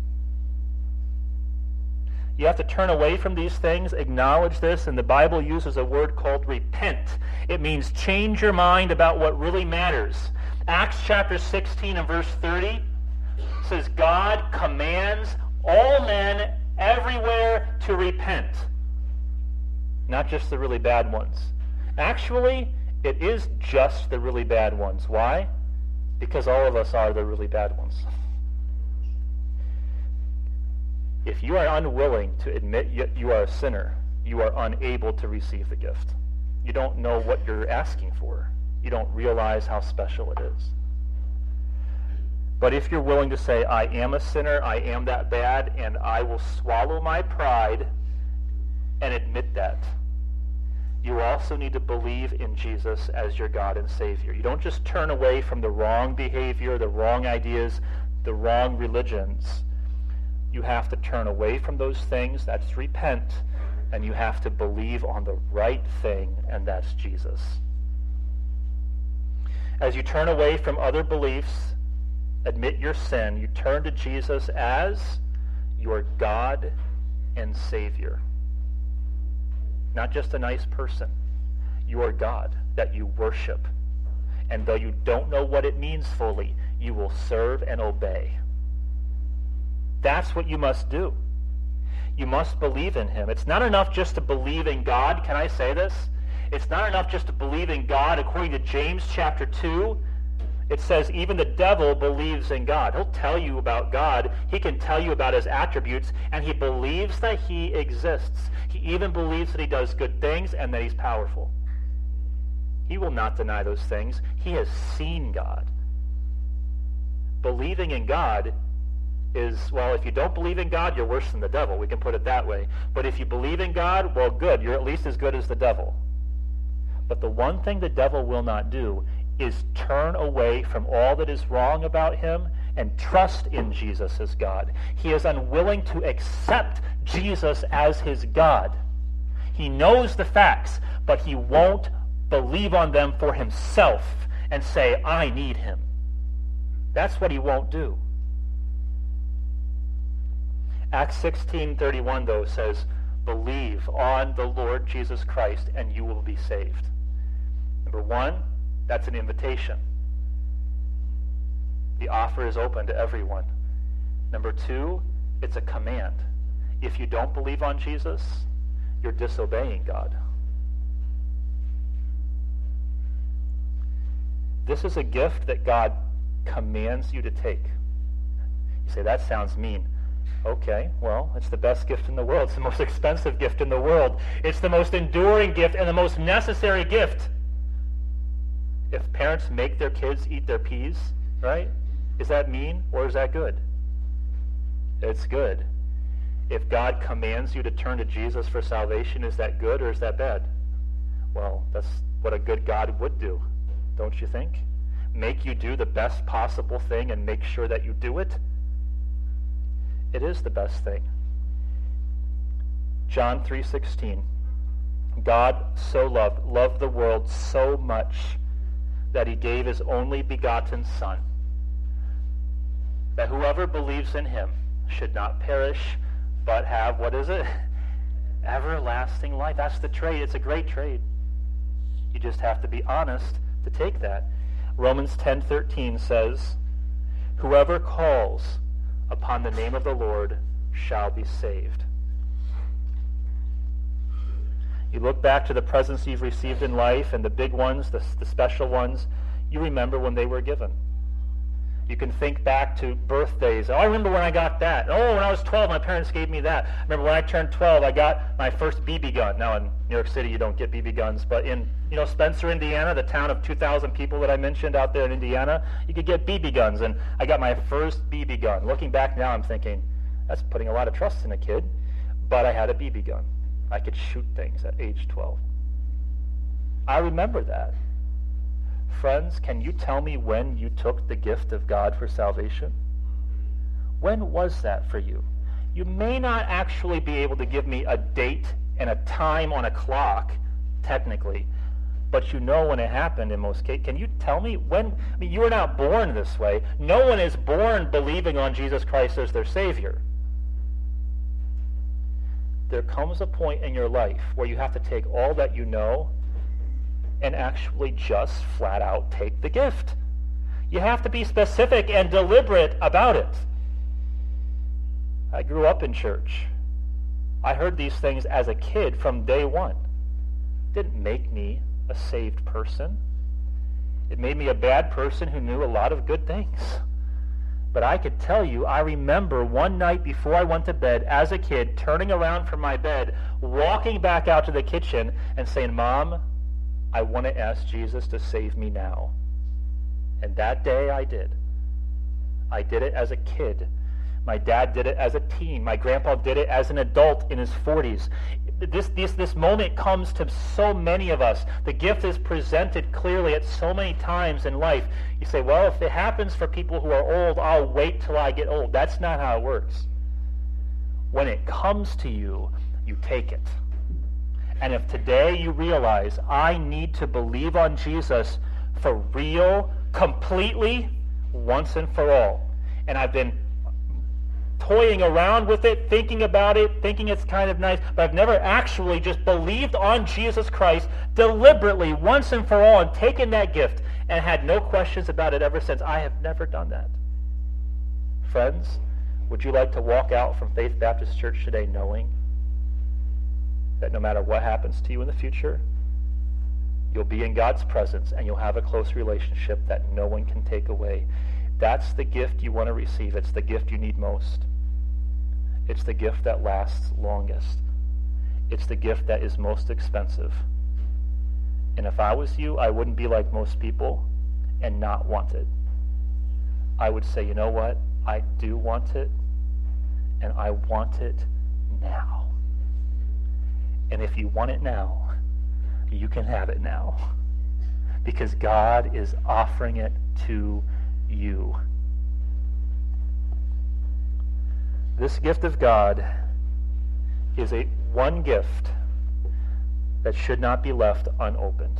You have to turn away from these things, acknowledge this, and the Bible uses a word called repent. It means change your mind about what really matters. Acts chapter sixteen and verse thirty says, God commands all men everywhere to repent. Not just the really bad ones. Actually, it is just the really bad ones. Why? Because all of us are the really bad ones. If you are unwilling to admit you are a sinner, you are unable to receive the gift. You don't know what you're asking for. You don't realize how special it is. But if you're willing to say, I am a sinner, I am that bad, and I will swallow my pride and admit that, you also need to believe in Jesus as your God and Savior. You don't just turn away from the wrong behavior, the wrong ideas, the wrong religions. You have to turn away from those things, that's repent, and you have to believe on the right thing, and that's Jesus. As you turn away from other beliefs, admit your sin, you turn to Jesus as your God and Savior. Not just a nice person, your God that you worship. And though you don't know what it means fully, you will serve and obey. That's what you must do. You must believe in him. It's not enough just to believe in God. Can I say this? It's not enough just to believe in God. According to James chapter two, it says even the devil believes in God. He'll tell you about God. He can tell you about his attributes, and he believes that he exists. He even believes that he does good things and that he's powerful. He will not deny those things. He has seen God. Believing in God is, well, if you don't believe in God, you're worse than the devil. We can put it that way. But if you believe in God, well, good. You're at least as good as the devil. But the one thing the devil will not do is turn away from all that is wrong about him and trust in Jesus as God. He is unwilling to accept Jesus as his God. He knows the facts, but he won't believe on them for himself and say, I need him. That's what he won't do. Acts sixteen thirty-one, though, says, believe on the Lord Jesus Christ and you will be saved. Number one, that's an invitation. The offer is open to everyone. Number two, it's a command. If you don't believe on Jesus, you're disobeying God. This is a gift that God commands you to take. You say, that sounds mean. Okay, well, it's the best gift in the world. It's the most expensive gift in the world. It's the most enduring gift and the most necessary gift. If parents make their kids eat their peas, right? Is that mean or is that good? It's good. If God commands you to turn to Jesus for salvation, is that good or is that bad? Well, that's what a good God would do, don't you think? Make you do the best possible thing and make sure that you do it? It is the best thing. John three sixteen. God so loved, loved the world so much that he gave his only begotten Son, that whoever believes in him should not perish, but have, what is it? Everlasting life. That's the trade. It's a great trade. You just have to be honest to take that. Romans ten thirteen says, whoever calls upon the name of the Lord shall be saved. You look back to the presents you've received in life and the big ones, the, the special ones, you remember when they were given. You can think back to birthdays. Oh, I remember when I got that. Oh, when I was twelve, my parents gave me that. I remember when I turned twelve, I got my first B B gun. Now, in New York City, you don't get B B guns, but in, you know, Spencer, Indiana, the town of two thousand people that I mentioned out there in Indiana, you could get B B guns, and I got my first B B gun. Looking back now, I'm thinking, that's putting a lot of trust in a kid, but I had a B B gun. I could shoot things at age twelve. I remember that. Friends, can you tell me when you took the gift of God for salvation? When was that for you? You may not actually be able to give me a date and a time on a clock, technically, but you know when it happened in most cases. Can you tell me when? I mean, you were not born this way. No one is born believing on Jesus Christ as their Savior. There comes a point in your life where you have to take all that you know and actually just flat out take the gift. You have to be specific and deliberate about it. I grew up in church. I heard these things as a kid from day one. It didn't make me a saved person. It made me a bad person who knew a lot of good things. But I could tell you, I remember one night before I went to bed as a kid, turning around from my bed, walking back out to the kitchen and saying, Mom, I want to ask Jesus to save me now. And that day I did. I did it as a kid. My dad did it as a teen. My grandpa did it as an adult in his forties. This, this, this moment comes to so many of us. The gift is presented clearly at so many times in life. You say, well, if it happens for people who are old, I'll wait till I get old. That's not how it works. When it comes to you, you take it. And if today you realize, I need to believe on Jesus for real, completely, once and for all, and I've been toying around with it, thinking about it, thinking it's kind of nice, but I've never actually just believed on Jesus Christ deliberately, once and for all, and taken that gift and had no questions about it ever since. I have never done that. Friends, would you like to walk out from Faith Baptist Church today knowing that no matter what happens to you in the future, you'll be in God's presence and you'll have a close relationship that no one can take away? That's the gift you want to receive. It's the gift you need most. It's the gift that lasts longest. It's the gift that is most expensive. And if I was you, I wouldn't be like most people and not want it. I would say, you know what? I do want it, and I want it now. And if you want it now, you can have it now. Because God is offering it to you. This gift of God is a one gift that should not be left unopened.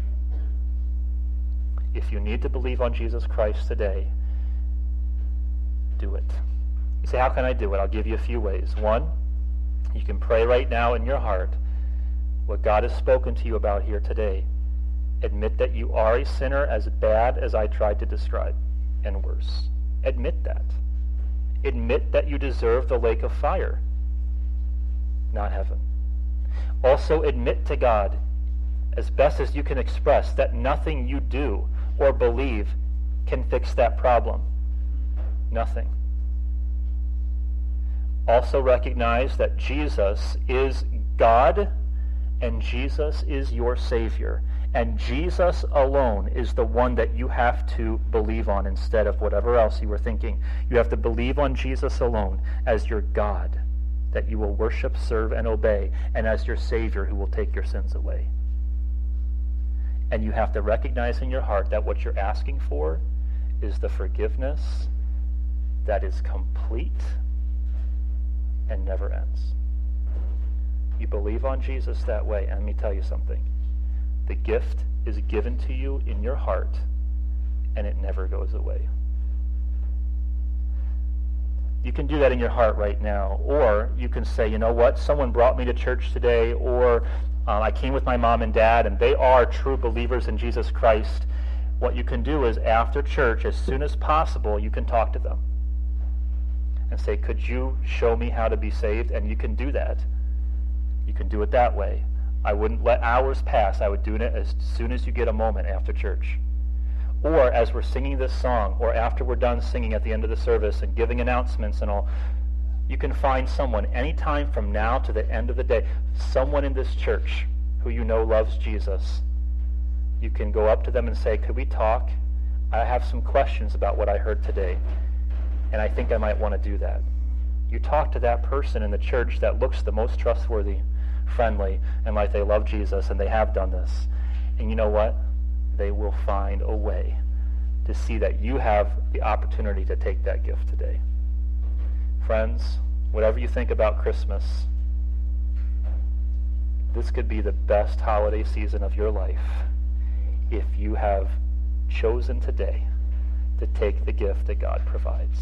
If you need to believe on Jesus Christ today, do it. You say, how can I do it? I'll give you a few ways. One, you can pray right now in your heart what God has spoken to you about here today. Admit that you are a sinner as bad as I tried to describe, and worse. Admit that. Admit that you deserve the lake of fire, not heaven. Also admit to God, as best as you can express, that nothing you do or believe can fix that problem. Nothing. Also recognize that Jesus is God and Jesus is your Savior. And Jesus alone is the one that you have to believe on instead of whatever else you were thinking. You have to believe on Jesus alone as your God, that you will worship, serve, and obey, and as your Savior who will take your sins away. And you have to recognize in your heart that what you're asking for is the forgiveness that is complete and never ends. You believe on Jesus that way, and let me tell you something. The gift is given to you in your heart, and it never goes away. You can do that in your heart right now, or you can say, you know what, someone brought me to church today, or um, I came with my mom and dad, and they are true believers in Jesus Christ. What you can do is, after church, as soon as possible, you can talk to them and say, could you show me how to be saved? And you can do that. You can do it that way. I wouldn't let hours pass. I would do it as soon as you get a moment after church. Or as we're singing this song, or after we're done singing at the end of the service and giving announcements and all, you can find someone anytime from now to the end of the day, someone in this church who you know loves Jesus. You can go up to them and say, could we talk? I have some questions about what I heard today, and I think I might want to do that. You talk to that person in the church that looks the most trustworthy, friendly, and like they love Jesus, and they have done this. And you know what? They will find a way to see that you have the opportunity to take that gift today. Friends, whatever you think about Christmas, this could be the best holiday season of your life if you have chosen today to take the gift that God provides.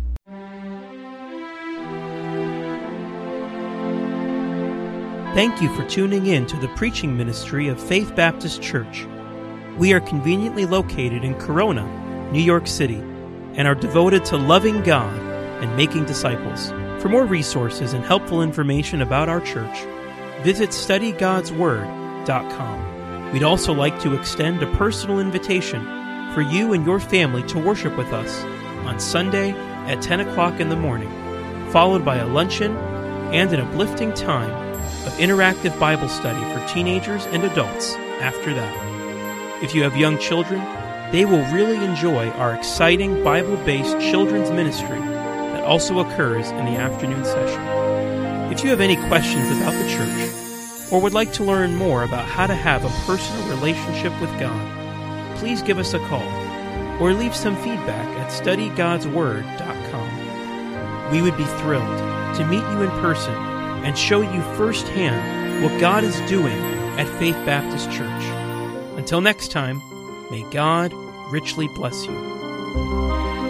Thank you for tuning in to the preaching ministry of Faith Baptist Church. We are conveniently located in Corona, New York City, and are devoted to loving God and making disciples. For more resources and helpful information about our church, visit study gods word dot com. We'd also like to extend a personal invitation for you and your family to worship with us on Sunday at ten o'clock in the morning, followed by a luncheon and an uplifting time of interactive Bible study for teenagers and adults after that. If you have young children, they will really enjoy our exciting Bible-based children's ministry that also occurs in the afternoon session. If you have any questions about the church or would like to learn more about how to have a personal relationship with God, please give us a call or leave some feedback at study gods word dot com. We would be thrilled to meet you in person and show you firsthand what God is doing at Faith Baptist Church. Until next time, may God richly bless you.